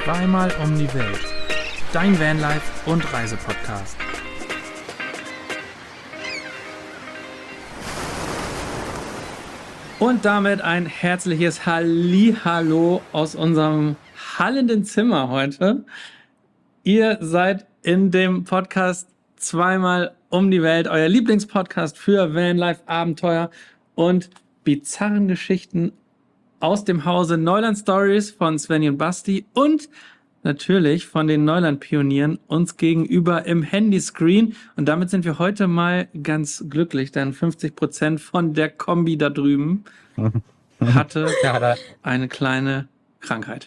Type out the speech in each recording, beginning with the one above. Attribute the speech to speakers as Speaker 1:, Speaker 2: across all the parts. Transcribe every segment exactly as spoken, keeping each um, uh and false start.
Speaker 1: Zweimal um die Welt. Dein Vanlife- und Reisepodcast. Und damit ein herzliches Hallihallo aus unserem hallenden Zimmer heute. Ihr seid in dem Podcast Zweimal um die Welt, euer Lieblingspodcast für Vanlife-Abenteuer und bizarren Geschichten aus dem Hause Neuland Stories von Svenny und Basti und natürlich von den Neuland-Pionieren uns gegenüber im Handyscreen. Und damit sind wir heute mal ganz glücklich, denn fünfzig Prozent von der Kombi da drüben hatte eine kleine Krankheit.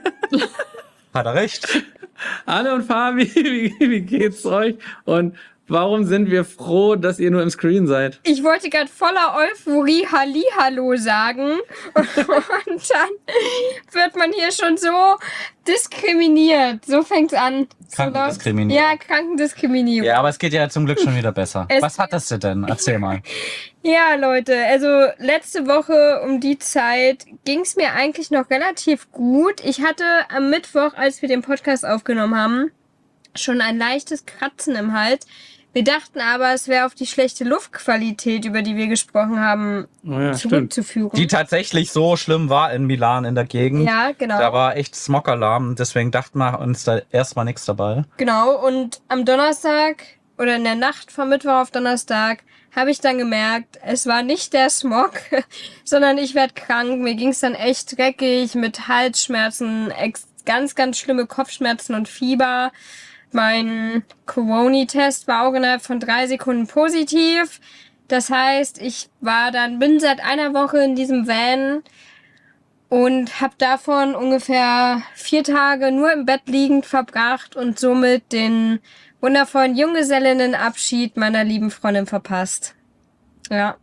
Speaker 2: Hat er recht.
Speaker 1: Anne und Fabi, wie, wie geht's euch? Und warum sind wir froh, dass ihr nur im Screen seid?
Speaker 3: Ich wollte gerade voller Euphorie Hallihallo sagen und dann wird man hier schon so diskriminiert. So fängt's an.
Speaker 2: Krankendiskriminierung.
Speaker 3: Ja, Krankendiskriminierung.
Speaker 2: Ja, aber es geht ja zum Glück schon wieder besser.
Speaker 3: Es
Speaker 2: Was hattest du denn? Erzähl mal.
Speaker 3: Ja, Leute, also letzte Woche um die Zeit ging's mir eigentlich noch relativ gut. Ich hatte am Mittwoch, als wir den Podcast aufgenommen haben, schon ein leichtes Kratzen im Hals. Wir dachten aber, es wäre auf die schlechte Luftqualität, über die wir gesprochen haben,
Speaker 1: Oh ja,
Speaker 3: zurückzuführen.
Speaker 2: Die tatsächlich so schlimm war in Milan in der Gegend.
Speaker 3: Ja, genau.
Speaker 2: Da war echt Smog-Alarm, deswegen dachten wir uns da erstmal nichts dabei.
Speaker 3: Genau, und am Donnerstag oder in der Nacht von Mittwoch auf Donnerstag habe ich dann gemerkt, es war nicht der Smog, sondern ich werde krank. Mir ging's dann echt dreckig mit Halsschmerzen, ex- ganz, ganz schlimme Kopfschmerzen und Fieber. Mein Corona-Test war auch innerhalb von drei Sekunden positiv. Das heißt, ich war dann, bin seit einer Woche in diesem Van und habe davon ungefähr vier Tage nur im Bett liegend verbracht und somit den wundervollen Junggesellinnenabschied meiner lieben Freundin verpasst. Ja.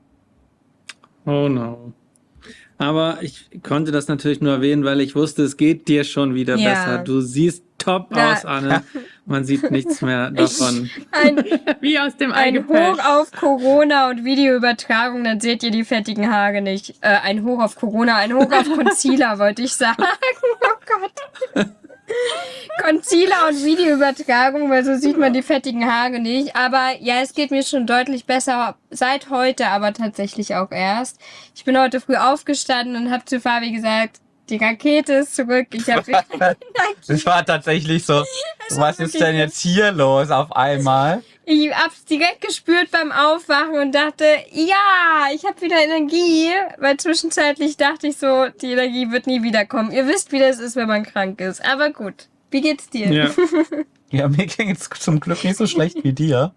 Speaker 1: Oh no. Aber ich konnte das natürlich nur erwähnen, weil ich wusste, es geht dir schon wieder
Speaker 3: Ja.
Speaker 1: besser. Du siehst top
Speaker 3: Na.
Speaker 1: aus, Anne. Man sieht nichts mehr davon.
Speaker 3: Ein,
Speaker 4: Wie aus dem
Speaker 3: ein
Speaker 4: Eingepellt.
Speaker 3: Hoch auf Corona und Videoübertragung, dann seht ihr die fettigen Haare nicht. Äh, ein Hoch auf Corona, ein Hoch auf Concealer, wollte ich sagen. Oh Gott. Concealer und Videoübertragung, weil so sieht man die fettigen Haare nicht. Aber ja, es geht mir schon deutlich besser seit heute, aber tatsächlich auch erst. Ich bin heute früh aufgestanden und habe zu Fabi gesagt, die Rakete ist zurück. Ich habe
Speaker 2: Das war tatsächlich so, was ist denn jetzt hier los auf einmal?
Speaker 3: Ich hab's direkt gespürt beim Aufwachen und dachte, ja, ich habe wieder Energie, weil zwischenzeitlich dachte ich so, die Energie wird nie wiederkommen. Ihr wisst, wie das ist, wenn man krank ist. Aber gut, wie geht's dir?
Speaker 1: Ja.
Speaker 2: Ja, mir ging es zum Glück nicht so schlecht wie dir.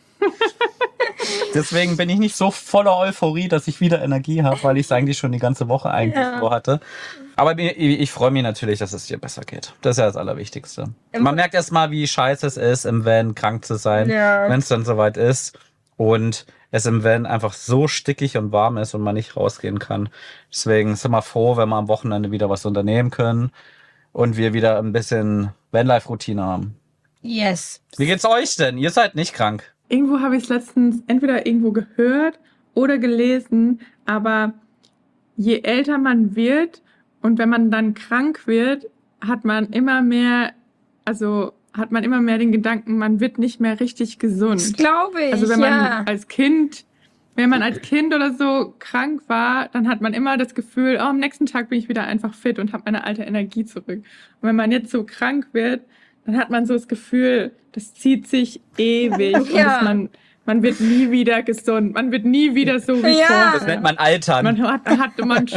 Speaker 2: Deswegen bin ich nicht so voller Euphorie, dass ich wieder Energie habe, weil ich es eigentlich schon die ganze Woche eigentlich
Speaker 3: Ja.
Speaker 2: so hatte. Aber mir- ich, ich freue mich natürlich, dass es dir besser geht. Das ist ja das Allerwichtigste. Man merkt erst mal, wie scheiße es ist, im Van krank zu sein,
Speaker 3: Ja.
Speaker 2: wenn es dann soweit ist und es im Van einfach so stickig und warm ist und man nicht rausgehen kann. Deswegen sind wir froh, wenn wir am Wochenende wieder was unternehmen können und wir wieder ein bisschen Vanlife-Routine haben.
Speaker 3: Yes.
Speaker 2: Wie geht's euch denn? Ihr seid nicht krank.
Speaker 4: Irgendwo habe ich es letztens entweder irgendwo gehört oder gelesen, aber je älter man wird und wenn man dann krank wird, hat man immer mehr, also hat man immer mehr den Gedanken, man wird nicht mehr richtig
Speaker 3: Das
Speaker 4: gesund.
Speaker 3: glaube ich,
Speaker 4: Also wenn man
Speaker 3: ja.
Speaker 4: als Kind, wenn man als Kind oder so krank war, dann hat man immer das Gefühl, oh, am nächsten Tag bin ich wieder einfach fit und habe meine alte Energie zurück. Und wenn man jetzt so krank wird, dann hat man so das Gefühl, das zieht sich ewig und
Speaker 3: Ja.
Speaker 4: dass man, man wird nie wieder gesund, man wird nie wieder so wie
Speaker 3: Ja.
Speaker 4: vorher.
Speaker 2: Das nennt man Altern.
Speaker 4: Man hat, hat man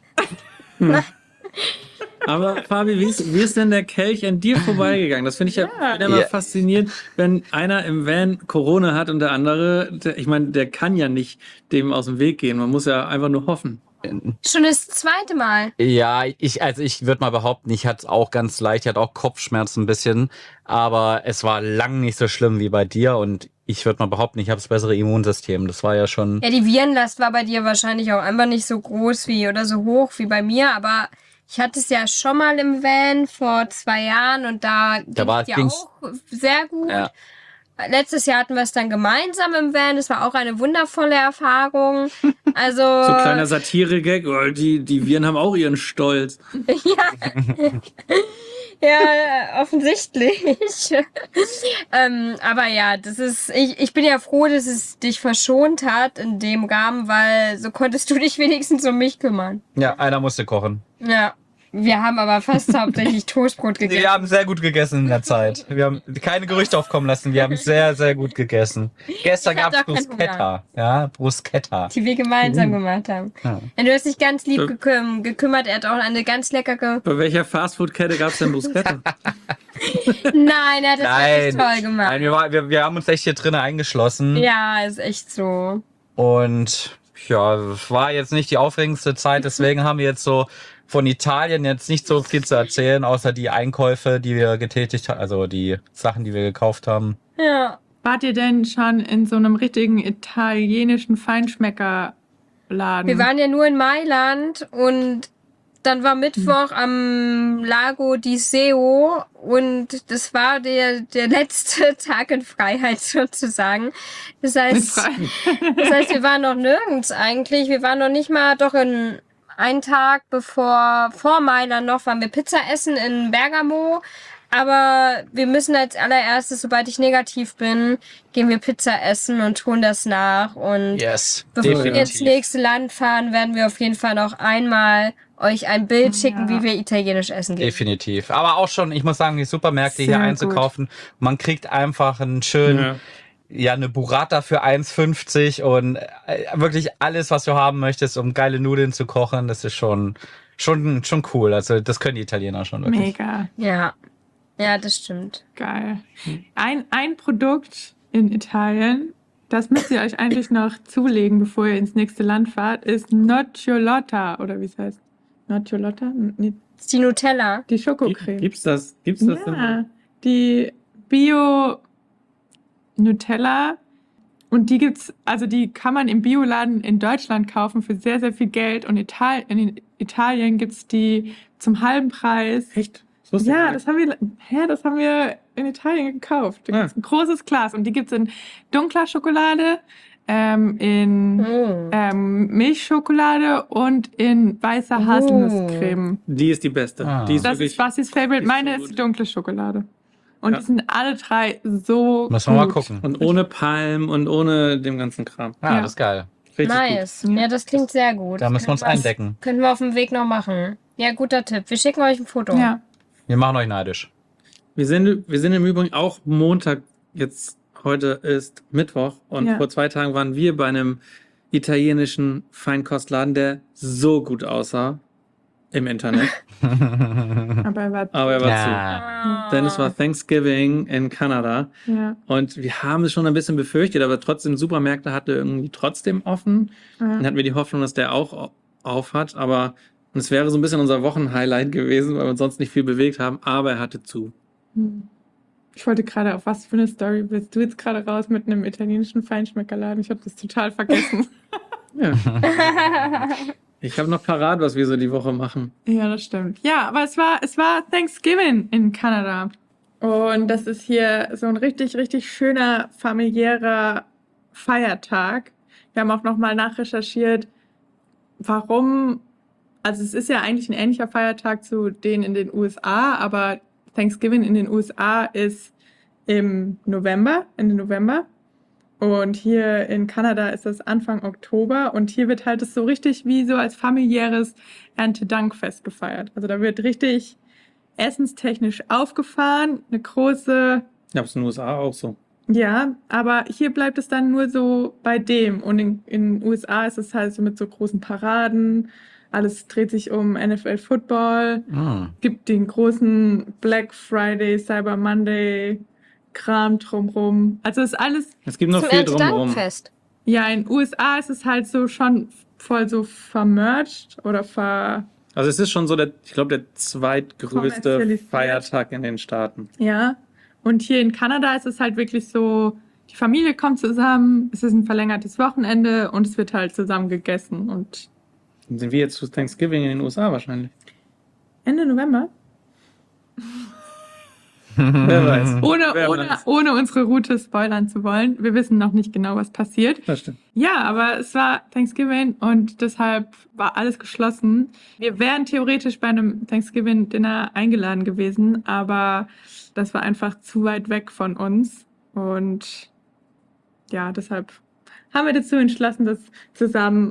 Speaker 1: Aber Fabi, wie ist, wie ist denn der Kelch an dir vorbeigegangen? Das finde ich ja,
Speaker 4: Ja.
Speaker 1: bin immer
Speaker 2: Ja.
Speaker 1: faszinierend, wenn einer im Van Corona hat und der andere, der, ich meine, der kann ja nicht dem aus dem Weg gehen. Man muss ja einfach nur hoffen.
Speaker 3: Schon das zweite Mal.
Speaker 2: Ja, ich, also ich würde mal behaupten, ich hatte es auch ganz leicht, ich hatte auch Kopfschmerzen ein bisschen, aber es war lang nicht so schlimm wie bei dir und ich würde mal behaupten, ich habe das bessere Immunsystem. Das war ja schon.
Speaker 3: Ja, die Virenlast war bei dir wahrscheinlich auch einfach nicht so groß wie oder so hoch wie bei mir, aber ich hatte es ja schon mal im Van vor zwei Jahren und da,
Speaker 2: Da war-
Speaker 3: ging's ja
Speaker 2: ging's-
Speaker 3: auch sehr gut.
Speaker 2: Ja.
Speaker 3: Letztes Jahr hatten wir es dann gemeinsam im Van. Das war auch eine wundervolle Erfahrung. Also
Speaker 1: So kleiner Satire-Gag, oh, die, die Viren haben auch ihren Stolz.
Speaker 3: ja. Ja, offensichtlich. ähm, aber ja, das ist, ich, ich bin ja froh, dass es dich verschont hat in dem Rahmen, weil so konntest du dich wenigstens um mich kümmern.
Speaker 2: Ja, einer musste kochen.
Speaker 3: Ja. Wir haben aber fast hauptsächlich Toastbrot gegessen.
Speaker 2: Wir haben sehr gut gegessen in der Zeit. Wir haben keine Gerüchte aufkommen lassen. Wir haben sehr, sehr gut gegessen. Gestern
Speaker 3: Ich hab
Speaker 2: gab es
Speaker 3: doch keinen
Speaker 2: Bruschetta. Ja, Bruschetta.
Speaker 3: Die wir gemeinsam gemacht haben.
Speaker 2: Ja.
Speaker 3: Und du hast dich ganz lieb
Speaker 1: Ja.
Speaker 3: geküm gekümmert. Er hat auch eine ganz leckere...
Speaker 1: Bei welcher Fastfood-Kette gab es denn Bruschetta?
Speaker 3: Nein, er hat das wirklich toll gemacht.
Speaker 2: Nein, wir, war, wir, wir haben uns echt hier drinnen eingeschlossen.
Speaker 3: Ja, ist echt so.
Speaker 2: Und ja, es war jetzt nicht die aufregendste Zeit. Deswegen haben wir jetzt so von Italien jetzt nicht so viel zu erzählen, außer die Einkäufe, die wir getätigt haben, also die Sachen, die wir gekauft haben.
Speaker 3: Ja.
Speaker 4: Wart ihr denn schon in so einem richtigen italienischen Feinschmeckerladen?
Speaker 3: Wir waren ja nur in Mailand und dann war Mittwoch am Lago di Seo und das war der, der letzte Tag in Freiheit sozusagen. Das heißt, das heißt, wir waren noch nirgends eigentlich. Wir waren noch nicht mal, doch in einen Tag bevor, vor Mailand noch, waren wir Pizza essen in Bergamo. Aber wir müssen als allererstes, sobald ich negativ bin, gehen wir Pizza essen und tun das nach. Und
Speaker 2: Yes,
Speaker 3: bevor wir ins nächste Land fahren, werden wir auf jeden Fall noch einmal euch ein Bild schicken,
Speaker 4: Ja.
Speaker 3: wie wir italienisch essen gehen.
Speaker 2: Definitiv. Aber auch schon, ich muss sagen, die Supermärkte
Speaker 4: Sehr
Speaker 2: hier einzukaufen. Man kriegt einfach einen schönen,
Speaker 1: Ja.
Speaker 2: ja, eine Burrata für eins fünfzig und äh, wirklich alles, was du haben möchtest, um geile Nudeln zu kochen. Das ist schon, schon, schon cool. Also, das können die Italiener schon wirklich.
Speaker 4: Mega
Speaker 3: Ja. Ja, das stimmt.
Speaker 4: geil. Ein, ein Produkt in Italien, das müsst ihr euch eigentlich noch zulegen, bevor ihr ins nächste Land fahrt, ist Nocciolotta, oder wie es heißt. Nocciolotta? Nee,
Speaker 3: Das ist die Nutella.
Speaker 4: die
Speaker 1: Gibt,
Speaker 4: Schokocreme.
Speaker 1: gibt's das? Gibt's das
Speaker 4: Ja,
Speaker 1: denn?
Speaker 4: die Bio-Nutella. Und die gibt's, also die kann man im Bioladen in Deutschland kaufen für sehr, sehr viel Geld. Und Ital in Italien gibt's die zum halben Preis.
Speaker 1: Echt? Das wusste ich
Speaker 4: Ja,
Speaker 1: gar
Speaker 4: das haben wir, hä, das haben wir in Italien gekauft. Da
Speaker 1: Ah.
Speaker 4: gibt's ein großes Glas und die gibt's in dunkler Schokolade, ähm, in
Speaker 3: Oh.
Speaker 4: ähm, Milchschokolade und in weißer
Speaker 3: Oh.
Speaker 4: Haselnusscreme.
Speaker 1: Die ist die beste.
Speaker 2: Ah.
Speaker 1: Die ist
Speaker 4: Das
Speaker 1: wirklich,
Speaker 4: ist Basis Favorite.
Speaker 1: die ist
Speaker 4: Meine
Speaker 1: so
Speaker 4: ist
Speaker 1: gut.
Speaker 4: die dunkle Schokolade. Und
Speaker 1: Ja.
Speaker 4: die sind alle drei so
Speaker 2: Müssen wir mal
Speaker 4: gut.
Speaker 2: gucken.
Speaker 1: und ohne Palm und ohne dem ganzen Kram.
Speaker 2: Ah,
Speaker 4: Ja.
Speaker 2: das ist geil.
Speaker 1: Richtig
Speaker 3: Nice.
Speaker 4: gut.
Speaker 3: Ja, das klingt sehr gut.
Speaker 2: Da müssen wir uns
Speaker 3: Können
Speaker 2: eindecken.
Speaker 3: Können wir auf dem Weg noch machen. Ja, guter Tipp. Wir schicken euch ein Foto.
Speaker 4: Ja.
Speaker 2: Wir machen euch neidisch.
Speaker 1: Wir sind, wir sind im Übrigen auch Montag, jetzt heute ist Mittwoch und
Speaker 4: Ja.
Speaker 1: vor zwei Tagen waren wir bei einem italienischen Feinkostladen, der so gut aussah im Internet,
Speaker 4: Aber er war,
Speaker 1: aber er war
Speaker 2: Ja.
Speaker 1: zu. Denn es war Thanksgiving in Kanada
Speaker 4: ja.
Speaker 1: und wir haben es schon ein bisschen befürchtet, aber trotzdem Supermärkte hatte irgendwie trotzdem offen. Dann
Speaker 4: ja.
Speaker 1: hatten wir die Hoffnung, dass der auch au- auf hat, aber es wäre so ein bisschen unser Wochenhighlight gewesen, weil wir uns sonst nicht viel bewegt haben, aber er hatte zu.
Speaker 4: Hm. Ich wollte gerade, auf was für eine Story bist du jetzt gerade raus mit einem italienischen Feinschmeckerladen? Ich habe das total vergessen.
Speaker 1: Ja. Ich habe noch parat, was wir so die Woche machen.
Speaker 4: Ja, das stimmt. Ja, aber es war, es war Thanksgiving in Kanada. Und das ist hier so ein richtig, richtig schöner familiärer Feiertag. Wir haben auch nochmal nachrecherchiert, warum, also es ist ja eigentlich ein ähnlicher Feiertag zu denen in den U S A, aber Thanksgiving in den U S A ist im November, Ende November. Und hier in Kanada ist das Anfang Oktober und hier wird halt es so richtig wie so als familiäres Erntedankfest gefeiert. Also da wird richtig essenstechnisch aufgefahren, eine große,
Speaker 1: Ja, das ist in den U S A auch so.
Speaker 4: ja, aber hier bleibt es dann nur so bei dem. Und in, in den U S A ist es halt so mit so großen Paraden, alles dreht sich um N F L Football,
Speaker 2: Mm.
Speaker 4: gibt den großen Black Friday, Cyber Monday Kram drumrum. Also ist alles,
Speaker 1: Es gibt noch
Speaker 3: Zum
Speaker 1: viel drumherum.
Speaker 3: Erntedankfest.
Speaker 4: ja, in den U S A ist es halt so schon voll so vermerged oder ver,
Speaker 1: Also es ist schon so der, ich glaube, der zweitgrößte
Speaker 4: Kommerzialisiert.
Speaker 1: Feiertag in den Staaten.
Speaker 4: ja. Und hier in Kanada ist es halt wirklich so, die Familie kommt zusammen, es ist ein verlängertes Wochenende und es wird halt zusammen gegessen. Und
Speaker 1: Dann sind wir jetzt zu Thanksgiving in den U S A wahrscheinlich.
Speaker 4: Ende November?
Speaker 1: Wer weiß.
Speaker 4: Ohne,
Speaker 1: Wer
Speaker 4: ohne,
Speaker 1: weiß.
Speaker 4: ohne unsere Route spoilern zu wollen. Wir wissen noch nicht genau, was passiert.
Speaker 1: Das stimmt.
Speaker 4: Ja, aber es war Thanksgiving und deshalb war alles geschlossen. Wir wären theoretisch bei einem Thanksgiving-Dinner eingeladen gewesen, aber das war einfach zu weit weg von uns. Und ja, deshalb haben wir dazu entschlossen, das zusammen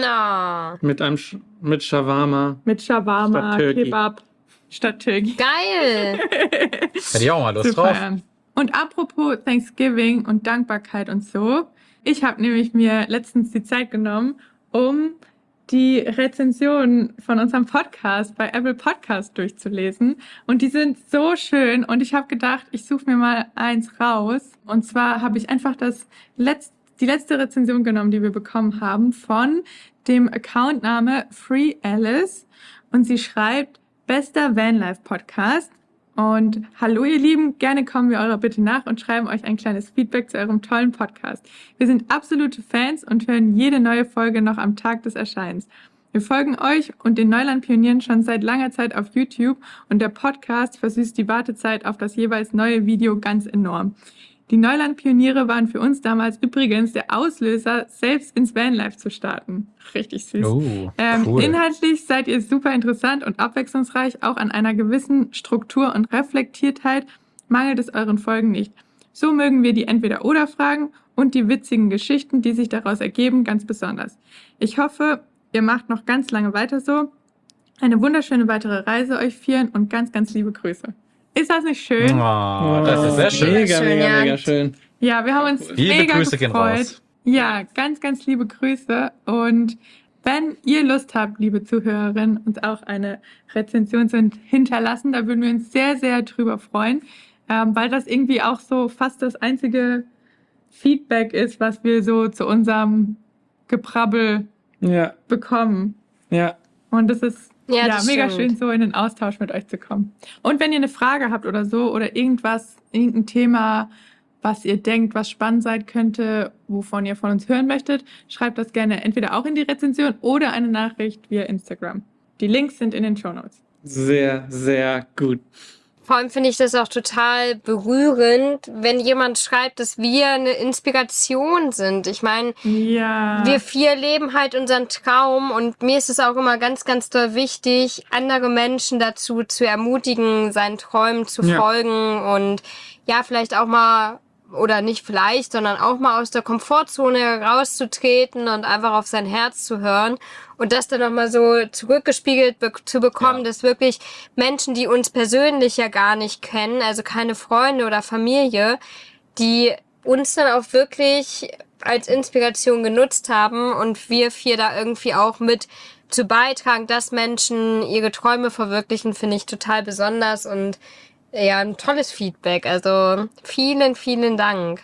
Speaker 3: Na,
Speaker 1: Mit einem Sch mit Shawarma.
Speaker 4: mit Shawarma,
Speaker 1: Statt Türki.
Speaker 4: Kebab statt Türki
Speaker 3: geil.
Speaker 2: Hätte ich auch mal Lust
Speaker 4: zu
Speaker 2: drauf.
Speaker 4: feiern. Und apropos Thanksgiving und Dankbarkeit und so, ich habe nämlich mir letztens die Zeit genommen, um die Rezensionen von unserem Podcast bei Apple Podcast durchzulesen. Und die sind so schön. Und ich habe gedacht, ich suche mir mal eins raus. Und zwar habe ich einfach das letzte, die letzte Rezension genommen, die wir bekommen haben, von dem Accountname Free Alice. Und sie schreibt, bester Vanlife-Podcast. Und hallo ihr Lieben, gerne kommen wir eurer Bitte nach und schreiben euch ein kleines Feedback zu eurem tollen Podcast. Wir sind absolute Fans und hören jede neue Folge noch am Tag des Erscheinens. Wir folgen euch und den Neuland-Pionieren schon seit langer Zeit auf YouTube und der Podcast versüßt die Wartezeit auf das jeweils neue Video ganz enorm. Die Neuland-Pioniere waren für uns damals übrigens der Auslöser, selbst ins Vanlife zu starten. Richtig süß.
Speaker 2: Oh,
Speaker 4: Ähm,
Speaker 2: cool.
Speaker 4: Inhaltlich seid ihr super interessant und abwechslungsreich, auch an einer gewissen Struktur und Reflektiertheit mangelt es euren Folgen nicht. So mögen wir die Entweder-Oder-Fragen und die witzigen Geschichten, die sich daraus ergeben, ganz besonders. Ich hoffe, ihr macht noch ganz lange weiter so. Eine wunderschöne weitere Reise euch vieren und ganz, ganz liebe Grüße. Ist das nicht schön?
Speaker 2: Oh, das ist sehr schön.
Speaker 1: Mega,
Speaker 3: Schön,
Speaker 1: mega,
Speaker 3: ja.
Speaker 1: mega schön.
Speaker 4: Ja, wir haben uns
Speaker 2: Liebe
Speaker 4: mega
Speaker 2: Grüße gehen
Speaker 4: gefreut.
Speaker 2: raus.
Speaker 4: Ja, ganz, ganz liebe Grüße. Und wenn ihr Lust habt, liebe Zuhörerinnen, uns auch eine Rezension zu hinterlassen, da würden wir uns sehr, sehr drüber freuen, ähm, weil das irgendwie auch so fast das einzige Feedback ist, was wir so zu unserem Geprabbel
Speaker 1: Ja,
Speaker 4: bekommen.
Speaker 1: ja.
Speaker 4: Und das ist
Speaker 3: Ja,
Speaker 4: ja,
Speaker 3: das
Speaker 4: mega
Speaker 3: stimmt.
Speaker 4: schön, so in den Austausch mit euch zu kommen. Und wenn ihr eine Frage habt oder so oder irgendwas, irgendein Thema, was ihr denkt, was spannend sein könnte, wovon ihr von uns hören möchtet, schreibt das gerne entweder auch in die Rezension oder eine Nachricht via Instagram. Die Links sind in den Shownotes.
Speaker 1: Sehr, sehr gut.
Speaker 3: Vor allem finde ich das auch total berührend, wenn jemand schreibt, dass wir eine Inspiration sind. Ich meine,
Speaker 4: Ja.
Speaker 3: wir vier leben halt unseren Traum und mir ist es auch immer ganz, ganz doll wichtig, andere Menschen dazu zu ermutigen, seinen Träumen zu
Speaker 1: Ja.
Speaker 3: folgen und ja, vielleicht auch mal, oder nicht vielleicht, sondern auch mal aus der Komfortzone herauszutreten und einfach auf sein Herz zu hören und das dann nochmal so zurückgespiegelt be- zu bekommen,
Speaker 2: Ja.
Speaker 3: dass wirklich Menschen, die uns persönlich ja gar nicht kennen, also keine Freunde oder Familie, die uns dann auch wirklich als Inspiration genutzt haben und wir vier da irgendwie auch mit zu beitragen, dass Menschen ihre Träume verwirklichen, finde ich total besonders und ja, ein tolles Feedback. Also vielen, vielen Dank.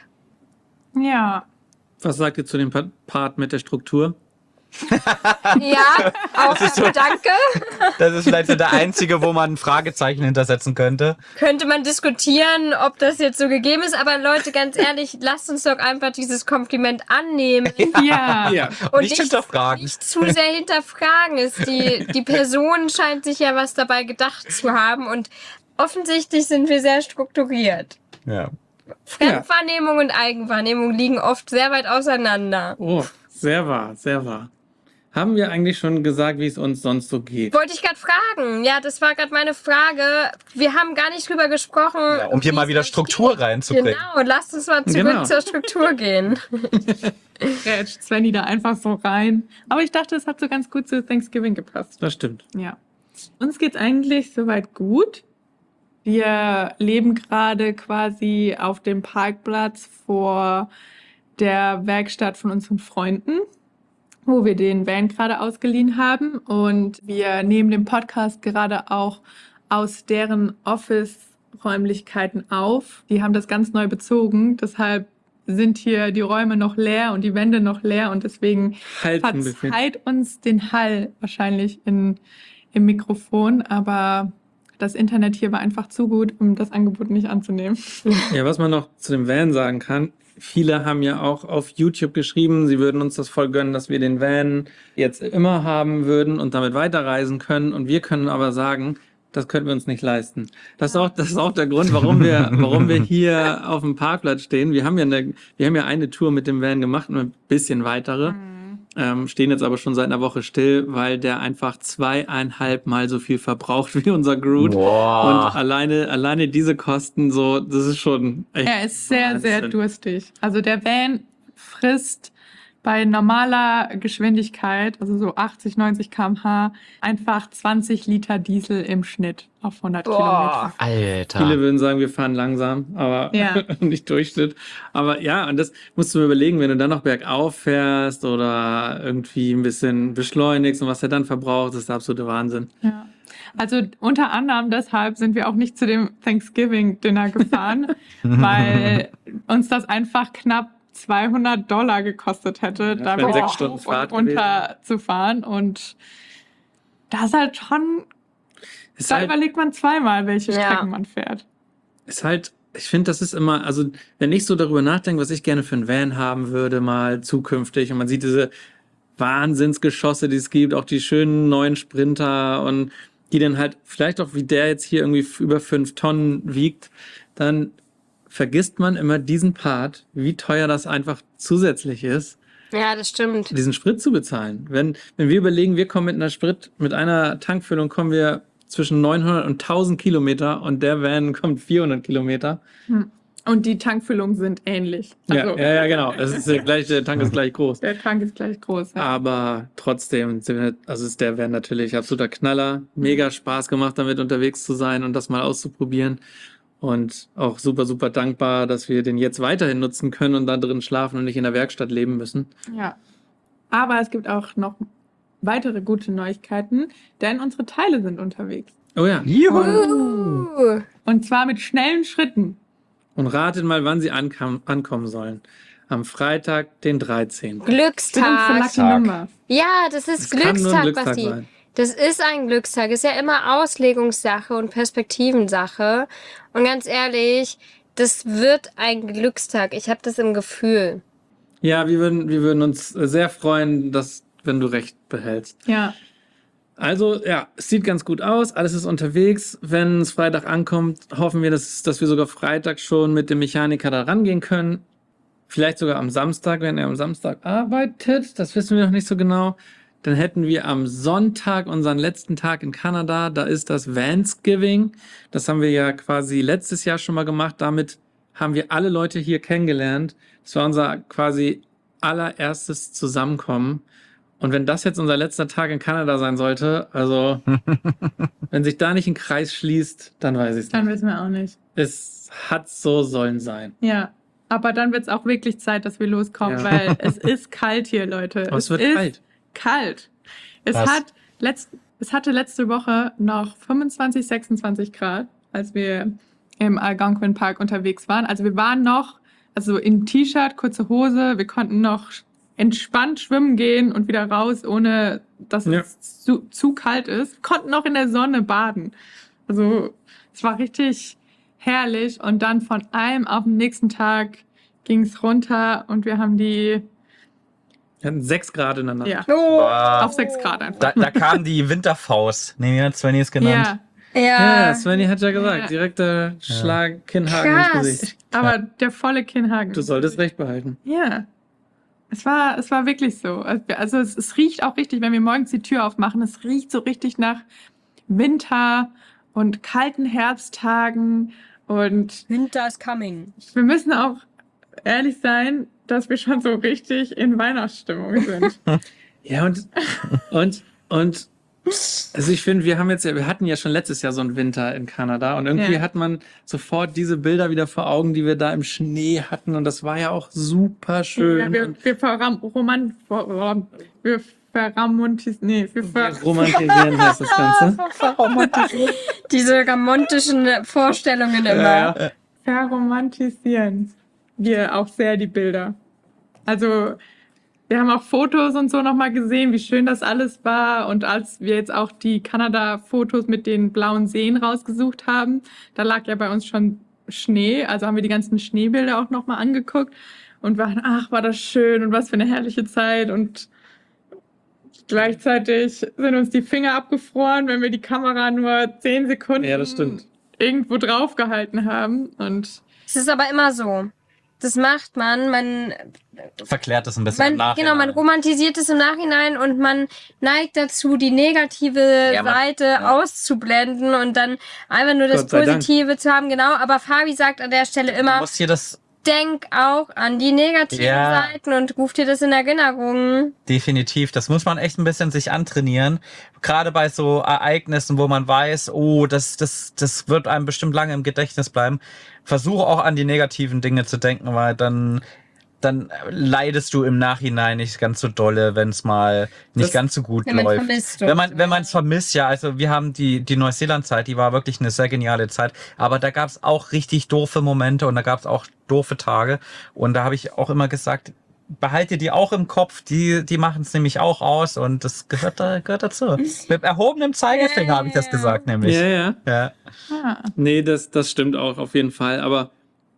Speaker 4: Ja.
Speaker 1: Was sagt ihr zu dem Pa- Part mit der Struktur?
Speaker 3: Ja, auch danke.
Speaker 2: Das ist vielleicht so der einzige, wo man ein Fragezeichen hintersetzen könnte.
Speaker 3: Könnte man diskutieren, ob das jetzt so gegeben ist, aber Leute, ganz ehrlich, lasst uns doch einfach dieses Kompliment annehmen.
Speaker 4: Ja.
Speaker 1: Ja.
Speaker 3: Und
Speaker 2: nicht hinterfragen.
Speaker 3: Nicht zu sehr hinterfragen. Ist die, die Person scheint sich ja was dabei gedacht zu haben und offensichtlich sind wir sehr strukturiert.
Speaker 2: Ja.
Speaker 3: Fremdwahrnehmung und Eigenwahrnehmung liegen oft sehr weit auseinander.
Speaker 1: Oh, sehr wahr, sehr wahr. Haben wir eigentlich schon gesagt, wie es uns sonst so geht?
Speaker 3: Wollte ich gerade fragen. Ja, das war gerade meine Frage. Wir haben gar nicht drüber gesprochen.
Speaker 2: Ja, um hier
Speaker 3: wie
Speaker 2: mal
Speaker 3: es
Speaker 2: wieder
Speaker 3: euch
Speaker 2: Struktur
Speaker 3: geht.
Speaker 2: reinzubringen.
Speaker 3: Genau, lasst uns mal zurück
Speaker 1: Genau.
Speaker 3: zur Struktur gehen.
Speaker 4: Rätscht Svenny da einfach so rein. Aber ich dachte, es hat so ganz gut zu Thanksgiving gepasst.
Speaker 1: Das stimmt.
Speaker 4: Ja. Uns geht's eigentlich soweit gut. Wir leben gerade quasi auf dem Parkplatz vor der Werkstatt von unseren Freunden, wo wir den Van gerade ausgeliehen haben. Und wir nehmen den Podcast gerade auch aus deren Office-Räumlichkeiten auf. Die haben das ganz neu bezogen. Deshalb sind hier die Räume noch leer und die Wände noch leer. Und deswegen
Speaker 1: Halten wir viel.
Speaker 4: verzeiht uns den Hall wahrscheinlich in, im Mikrofon. Aber das Internet hier war einfach zu gut, um das Angebot nicht anzunehmen.
Speaker 1: Ja, was man noch zu dem Van sagen kann, viele haben ja auch auf YouTube geschrieben, sie würden uns das voll gönnen, dass wir den Van jetzt immer haben würden und damit weiterreisen können. Und wir können aber sagen, das können wir uns nicht leisten. Das ist auch, das ist auch der Grund, warum wir, warum wir hier auf dem Parkplatz stehen. Wir haben ja eine, wir haben ja eine Tour mit dem Van gemacht und ein bisschen weitere.
Speaker 4: Mhm.
Speaker 1: Ähm, stehen jetzt aber schon seit einer Woche still, weil der einfach zweieinhalb Mal so viel verbraucht wie unser Groot.
Speaker 2: Boah.
Speaker 1: Und alleine, alleine diese Kosten so, das ist schon echt.
Speaker 4: Er ist sehr, sehr
Speaker 1: Wahnsinn.
Speaker 4: durstig. Also der Van frisst bei normaler Geschwindigkeit, also so achtzig, neunzig Kilometer pro Stunde, einfach zwanzig Liter Diesel im Schnitt auf hundert Kilometer.
Speaker 2: Alter.
Speaker 1: Viele würden sagen, wir fahren langsam, aber
Speaker 4: Ja.
Speaker 1: nicht Durchschnitt. Aber ja, und das musst du mir überlegen, wenn du dann noch bergauf fährst oder irgendwie ein bisschen beschleunigst und was er dann verbraucht, das ist der absolute Wahnsinn.
Speaker 4: Ja. Also unter anderem deshalb sind wir auch nicht zu dem Thanksgiving-Dinner gefahren, weil uns das einfach knapp zweihundert Dollar gekostet hätte,
Speaker 1: Ja,
Speaker 4: da
Speaker 1: wären
Speaker 4: wieder
Speaker 1: sechs Stunden
Speaker 4: hoch
Speaker 1: Fahrt
Speaker 4: und runter zu fahren. Und das ist halt schon,
Speaker 1: Ist
Speaker 4: da
Speaker 1: halt,
Speaker 4: überlegt man zweimal, welche
Speaker 3: Ja.
Speaker 4: Strecken man fährt.
Speaker 1: ist halt, ich finde, das ist immer, also wenn ich so darüber nachdenke, was ich gerne für einen Van haben würde, mal zukünftig, und man sieht diese Wahnsinnsgeschosse, die es gibt, auch die schönen neuen Sprinter und die dann halt vielleicht auch wie der jetzt hier irgendwie f- über fünf Tonnen wiegt, dann vergisst man immer diesen Part, wie teuer das einfach zusätzlich ist,
Speaker 3: Ja, das stimmt.
Speaker 1: diesen Sprit zu bezahlen. Wenn, wenn wir überlegen, wir kommen mit einer Sprit, mit einer Tankfüllung kommen wir zwischen neunhundert und tausend Kilometer und der Van kommt vierhundert Kilometer.
Speaker 4: Hm. Und die Tankfüllungen sind ähnlich.
Speaker 1: Ja,
Speaker 4: Also,
Speaker 1: ja, ja, genau. Das ist der gleiche, der Tank ist gleich groß.
Speaker 4: der Tank ist gleich groß. Ja.
Speaker 1: Aber trotzdem, also ist der Van natürlich absoluter Knaller. Mega Spaß gemacht, damit unterwegs zu sein und das mal auszuprobieren. Und auch super, super dankbar, dass wir den jetzt weiterhin nutzen können und da drin schlafen und nicht in der Werkstatt leben müssen.
Speaker 4: Ja. Aber es gibt auch noch weitere gute Neuigkeiten, denn unsere Teile sind unterwegs.
Speaker 1: Oh ja.
Speaker 3: Uh,
Speaker 4: Und zwar mit schnellen Schritten.
Speaker 1: Und ratet mal, wann sie ankam, ankommen sollen. Am Freitag, den dreizehnten.
Speaker 4: Bildung für
Speaker 3: Glückstag.
Speaker 4: Lucky
Speaker 2: Tag.
Speaker 4: Number.
Speaker 3: Ja, das ist
Speaker 1: Das kann nur ein
Speaker 3: Glückstag,
Speaker 1: Glückstag
Speaker 3: Basti.
Speaker 1: sein.
Speaker 3: Das ist ein Glückstag. Ist ja immer Auslegungssache und Perspektivensache. Und ganz ehrlich, das wird ein Glückstag. Ich habe das im Gefühl.
Speaker 1: Ja, wir würden, wir würden uns sehr freuen, dass, wenn du recht behältst.
Speaker 4: Ja.
Speaker 1: Also, ja, es sieht ganz gut aus, alles ist unterwegs. Wenn es Freitag ankommt, hoffen wir, dass, dass wir sogar Freitag schon mit dem Mechaniker da rangehen können. Vielleicht sogar am Samstag, wenn er am Samstag arbeitet. Das wissen wir noch nicht so genau. Dann hätten wir am Sonntag unseren letzten Tag in Kanada. Da ist das Vansgiving. Das haben wir ja quasi letztes Jahr schon mal gemacht. Damit haben wir alle Leute hier kennengelernt. Das war unser quasi allererstes Zusammenkommen. Und wenn das jetzt unser letzter Tag in Kanada sein sollte, also wenn sich da nicht ein Kreis schließt, dann weiß ich es
Speaker 4: Dann
Speaker 1: nicht.
Speaker 4: wissen wir auch nicht.
Speaker 1: Es hat so sollen sein.
Speaker 4: Ja. Aber dann wird es auch wirklich Zeit, dass wir loskommen,
Speaker 1: Ja.
Speaker 4: weil es ist kalt hier, Leute.
Speaker 1: Aber es wird
Speaker 4: ist
Speaker 1: kalt.
Speaker 4: kalt. Es,
Speaker 2: Was?
Speaker 4: hat letzt, es hatte letzte Woche noch fünfundzwanzig, sechsundzwanzig Grad, als wir im Algonquin Park unterwegs waren. Also wir waren noch, also in T-Shirt, kurze Hose, wir konnten noch entspannt schwimmen gehen und wieder raus, ohne dass
Speaker 1: Ja.
Speaker 4: es zu, zu kalt ist. Wir konnten noch in der Sonne baden. Also es war richtig herrlich. Und dann von einem auf den nächsten Tag ging es runter und wir haben die
Speaker 1: Wir hatten sechs Grad in der Nacht.
Speaker 4: ja,
Speaker 3: Oh.
Speaker 4: auf sechs Grad einfach.
Speaker 2: Da, da kam die Winterfaust. Nee, wie hat Svenny es genannt?
Speaker 4: Ja,
Speaker 1: Ja,
Speaker 3: Ja.
Speaker 1: Svenny hat ja gesagt,
Speaker 4: Ja.
Speaker 1: direkter Schlag, Kinnhaken ins
Speaker 3: Krass.
Speaker 1: Gesicht.
Speaker 4: aber der volle Kinnhaken.
Speaker 1: Du solltest recht behalten.
Speaker 4: Ja. Es war, es war wirklich so. Also es, es riecht auch richtig, wenn wir morgens die Tür aufmachen, es riecht so richtig nach Winter und kalten Herbsttagen. Und
Speaker 3: Winter is coming.
Speaker 4: wir müssen auch ehrlich sein, dass wir schon so richtig in Weihnachtsstimmung sind.
Speaker 1: Ja, und, und, und, also ich finde, wir haben jetzt ja, wir hatten ja schon letztes Jahr so einen Winter in Kanada und irgendwie
Speaker 4: Ja.
Speaker 1: hat man sofort diese Bilder wieder vor Augen, die wir da im Schnee hatten und das war ja auch super schön.
Speaker 4: Ja, wir,
Speaker 1: und
Speaker 4: wir verram, roman, ver- wir verramontis, nee, wir ver,
Speaker 1: wir romantisieren heißt das Ganze.
Speaker 3: Diese romantischen Vorstellungen immer.
Speaker 1: Ja, ja.
Speaker 4: verromantisieren wir auch sehr die Bilder. Also wir haben auch Fotos und so nochmal gesehen, wie schön das alles war. Und als wir jetzt auch die Kanada-Fotos mit den blauen Seen rausgesucht haben, da lag ja bei uns schon Schnee. Also haben wir die ganzen Schneebilder auch nochmal angeguckt und waren, ach, war das schön und was für eine herrliche Zeit. Und Gleichzeitig sind uns die Finger abgefroren, wenn wir die Kamera nur zehn Sekunden
Speaker 1: Ja, das stimmt.
Speaker 4: irgendwo draufgehalten haben. Und
Speaker 3: Es ist aber immer so. Das macht man, man,
Speaker 2: Verklärt es ein bisschen im
Speaker 3: man
Speaker 2: Nachhinein.
Speaker 3: genau, man romantisiert es im Nachhinein und man neigt dazu, die negative
Speaker 2: Ja, man-
Speaker 3: Seite
Speaker 2: ja.
Speaker 3: auszublenden und dann einfach nur das
Speaker 1: Gott sei Dank.
Speaker 3: Positive zu haben. Genau, aber Fabi sagt an der Stelle
Speaker 2: Du
Speaker 3: immer,
Speaker 2: musst hier das
Speaker 3: denk auch an die negativen
Speaker 2: Ja.
Speaker 3: Seiten und ruf dir das in Erinnerung.
Speaker 2: definitiv, das muss man echt ein bisschen sich antrainieren. Gerade bei so Ereignissen, wo man weiß, oh, das, das, das wird einem bestimmt lange im Gedächtnis bleiben. Versuche auch an die negativen Dinge zu denken, weil dann, dann leidest du im Nachhinein nicht ganz so dolle, wenn es mal nicht
Speaker 1: Das-
Speaker 2: ganz so gut
Speaker 3: Wenn man
Speaker 2: läuft.
Speaker 3: vermisst
Speaker 2: Wenn man,
Speaker 3: und
Speaker 2: wenn
Speaker 3: so.
Speaker 2: man es vermisst, ja, also wir haben die, die Neuseeland-Zeit, die war wirklich eine sehr geniale Zeit, aber da gab es auch richtig doofe Momente und da gab es auch doofe Tage und da habe ich auch immer gesagt, behalte die auch im Kopf, die, die machen es nämlich auch aus und das gehört, da, gehört dazu. Mit erhobenem Zeigefinger
Speaker 3: Ja,
Speaker 2: habe ich das
Speaker 3: ja.
Speaker 2: gesagt, nämlich.
Speaker 1: Ja, ja.
Speaker 2: Ja.
Speaker 4: ah,
Speaker 1: Nee, das, das stimmt auch auf jeden Fall. Aber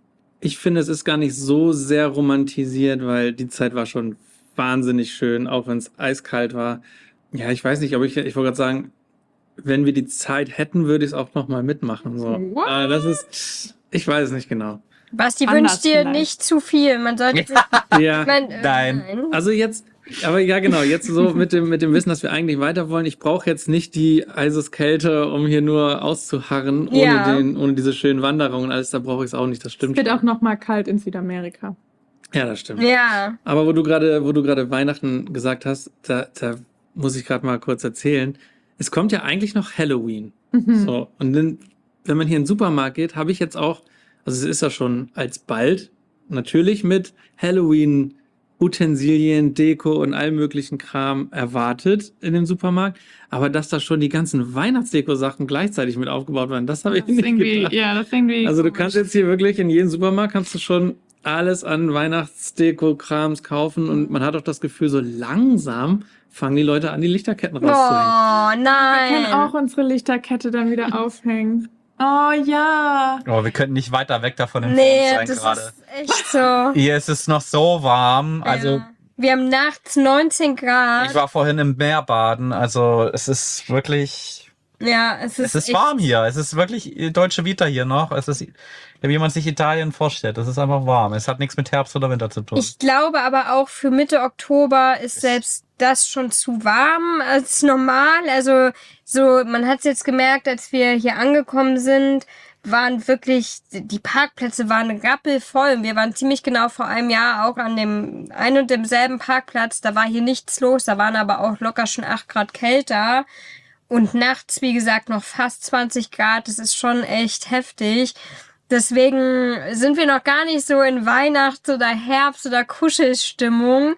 Speaker 1: ich finde, es ist gar nicht so sehr romantisiert, weil die Zeit war schon wahnsinnig schön, auch wenn es eiskalt war. Ja, ich weiß nicht, ob ich, ich wollte gerade sagen, wenn wir die Zeit hätten, würde ich es auch nochmal mitmachen. So.
Speaker 4: What?
Speaker 1: Aber das ist, ich weiß es nicht genau.
Speaker 3: Basti
Speaker 4: Anders
Speaker 3: wünscht dir
Speaker 4: vielleicht.
Speaker 3: nicht zu viel. Man sollte sich,
Speaker 1: Ja,
Speaker 3: man, äh,
Speaker 2: Nein.
Speaker 1: also jetzt, aber ja genau, jetzt so mit dem, mit dem Wissen, dass wir eigentlich weiter wollen. Ich brauche jetzt nicht die Eiseskälte, um hier nur auszuharren, ohne,
Speaker 3: Ja.
Speaker 1: den, ohne diese schönen Wanderungen und alles, da brauche ich es auch nicht, das
Speaker 4: es
Speaker 1: stimmt.
Speaker 4: wird
Speaker 1: schon.
Speaker 4: auch noch mal kalt in Südamerika.
Speaker 1: Ja, das stimmt.
Speaker 3: Ja.
Speaker 1: Aber wo du gerade, wo du gerade Weihnachten gesagt hast, da, da muss ich gerade mal kurz erzählen. Es kommt ja eigentlich noch Halloween.
Speaker 4: Mhm.
Speaker 1: So, und dann, wenn man hier in den Supermarkt geht, habe ich jetzt auch, also es ist ja schon alsbald, natürlich mit Halloween Utensilien, Deko und allem möglichen Kram erwartet in dem Supermarkt. Aber dass da schon die ganzen Weihnachtsdeko-Sachen gleichzeitig mit aufgebaut werden, das habe ich
Speaker 4: Das ist
Speaker 1: nicht
Speaker 4: irgendwie,
Speaker 1: gedacht.
Speaker 4: ja, das ist irgendwie
Speaker 1: Also du
Speaker 4: komisch.
Speaker 1: kannst jetzt hier wirklich in jedem Supermarkt kannst du schon alles an Weihnachtsdeko-Krams kaufen und man hat auch das Gefühl, so langsam fangen die Leute an, die Lichterketten rauszuhängen.
Speaker 3: Oh,
Speaker 4: Wir
Speaker 3: nein.
Speaker 4: können auch unsere Lichterkette dann wieder aufhängen. Oh ja.
Speaker 2: Oh, wir könnten nicht weiter weg davon entfernt
Speaker 3: Nee,
Speaker 2: sein
Speaker 3: das
Speaker 2: gerade.
Speaker 3: ist echt so.
Speaker 2: Hier ist es noch so warm. Also
Speaker 3: ja. Wir haben nachts neunzehn Grad.
Speaker 2: ich war vorhin im Meer baden. Also es ist wirklich,
Speaker 3: ja, es ist,
Speaker 2: es ist
Speaker 3: echt-
Speaker 2: warm hier. Es ist wirklich deutsche Vita hier noch. Es ist, wie man sich Italien vorstellt. Es ist einfach warm. Es hat nichts mit Herbst oder Winter zu tun.
Speaker 3: Ich glaube aber auch für Mitte Oktober ist selbst das schon zu warm als normal. Also so, man hat es jetzt gemerkt, als wir hier angekommen sind, waren wirklich, die Parkplätze waren rappelvoll. Wir waren ziemlich genau vor einem Jahr auch an dem ein und demselben Parkplatz. Da war hier nichts los, da waren aber auch locker schon acht Grad kälter. Und nachts, wie gesagt, noch fast zwanzig Grad. Das ist schon echt heftig. Deswegen sind wir noch gar nicht so in Weihnachts- oder Herbst- oder Kuschelstimmung.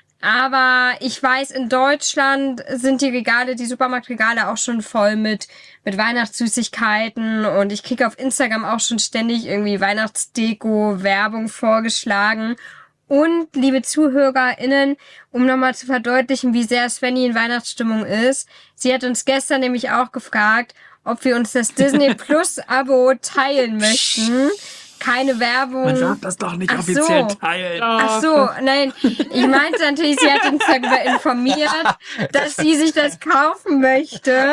Speaker 3: Aber ich weiß, in Deutschland sind die Regale, die Supermarktregale auch schon voll mit, mit Weihnachtssüßigkeiten. Und ich kriege auf Instagram auch schon ständig irgendwie Weihnachtsdeko, Werbung vorgeschlagen. Und, liebe ZuhörerInnen, um nochmal zu verdeutlichen, wie sehr Svenny in Weihnachtsstimmung ist. Sie hat uns gestern nämlich auch gefragt, ob wir uns das Disney Plus Abo teilen möchten. Keine Werbung.
Speaker 1: Man darf das doch nicht
Speaker 3: Ach
Speaker 1: offiziell
Speaker 3: so.
Speaker 1: teilen.
Speaker 3: Ach so, nein, ich meinte natürlich, sie hat uns darüber informiert, dass sie sich das kaufen möchte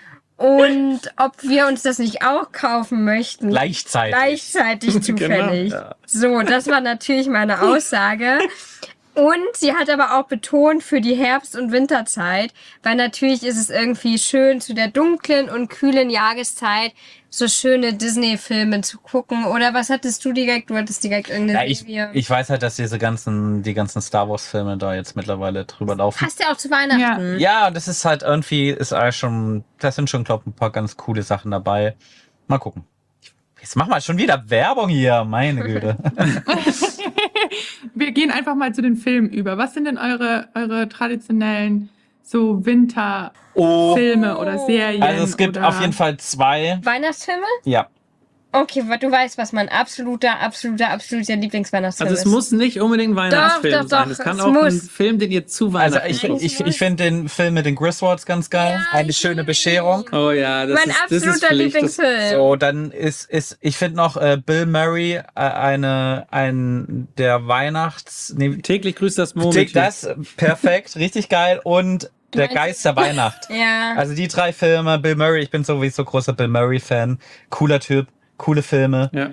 Speaker 3: und ob wir uns das nicht auch kaufen möchten.
Speaker 2: Gleichzeitig.
Speaker 3: Gleichzeitig zufällig.
Speaker 1: Genau, ja.
Speaker 3: So, das war natürlich meine Aussage. Und sie hat aber auch betont für die Herbst- und Winterzeit, weil natürlich ist es irgendwie schön, zu der dunklen und kühlen Jahreszeit so schöne Disney-Filme zu gucken. Oder was hattest du direkt? Du hattest direkt irgendeine
Speaker 2: Ja, ich,
Speaker 3: Serie.
Speaker 2: ich weiß halt, dass diese ganzen, die ganzen Star Wars Filme da jetzt mittlerweile drüber laufen.
Speaker 3: Passt ja auch zu Weihnachten.
Speaker 2: Ja, das ist halt irgendwie, ist eigentlich schon, da sind schon, glaube ich, ein paar ganz coole Sachen dabei. Mal gucken. Jetzt machen wir schon wieder Werbung hier, meine Güte.
Speaker 4: Wir gehen einfach mal zu den Filmen über. Was sind denn eure, eure traditionellen so Winterfilme
Speaker 2: Oh,
Speaker 4: oder Serien?
Speaker 2: also es gibt
Speaker 4: oder
Speaker 2: auf jeden Fall zwei.
Speaker 3: Weihnachtsfilme?
Speaker 2: Ja.
Speaker 3: Okay, wa- du weißt, was mein absoluter, absoluter, absoluter Lieblingsweihnachtsfilm
Speaker 1: Also es
Speaker 3: ist.
Speaker 1: muss nicht unbedingt ein Weihnachtsfilm
Speaker 3: Doch, doch,
Speaker 1: sein.
Speaker 3: doch,
Speaker 1: Es kann
Speaker 3: es
Speaker 1: auch ein
Speaker 3: muss.
Speaker 1: Film, den ihr zu
Speaker 2: Also
Speaker 1: Weihnachten
Speaker 2: ich,
Speaker 1: guckt.
Speaker 2: ich, ich finde den Film mit den Griswolds ganz geil.
Speaker 3: Ja,
Speaker 2: Eine
Speaker 3: ich
Speaker 2: schöne
Speaker 3: liebe
Speaker 2: Bescherung.
Speaker 3: ihn.
Speaker 1: Oh ja, das
Speaker 3: mein
Speaker 1: ist, das ist
Speaker 3: absoluter
Speaker 1: Pflicht. Das,
Speaker 3: Lieblingsfilm.
Speaker 2: So, dann ist, ist ich finde noch äh, Bill Murray äh, eine, ein der Weihnachts... Nee,
Speaker 1: täglich grüßt das
Speaker 2: Tick,
Speaker 1: Murmeltier.
Speaker 2: das, perfekt, richtig geil. Und Der
Speaker 3: meinst-
Speaker 2: Geist der Weihnacht.
Speaker 3: Ja.
Speaker 2: Also die drei Filme, Bill Murray, ich bin sowieso großer Bill Murray-Fan. Cooler Typ, coole Filme.
Speaker 1: Ja.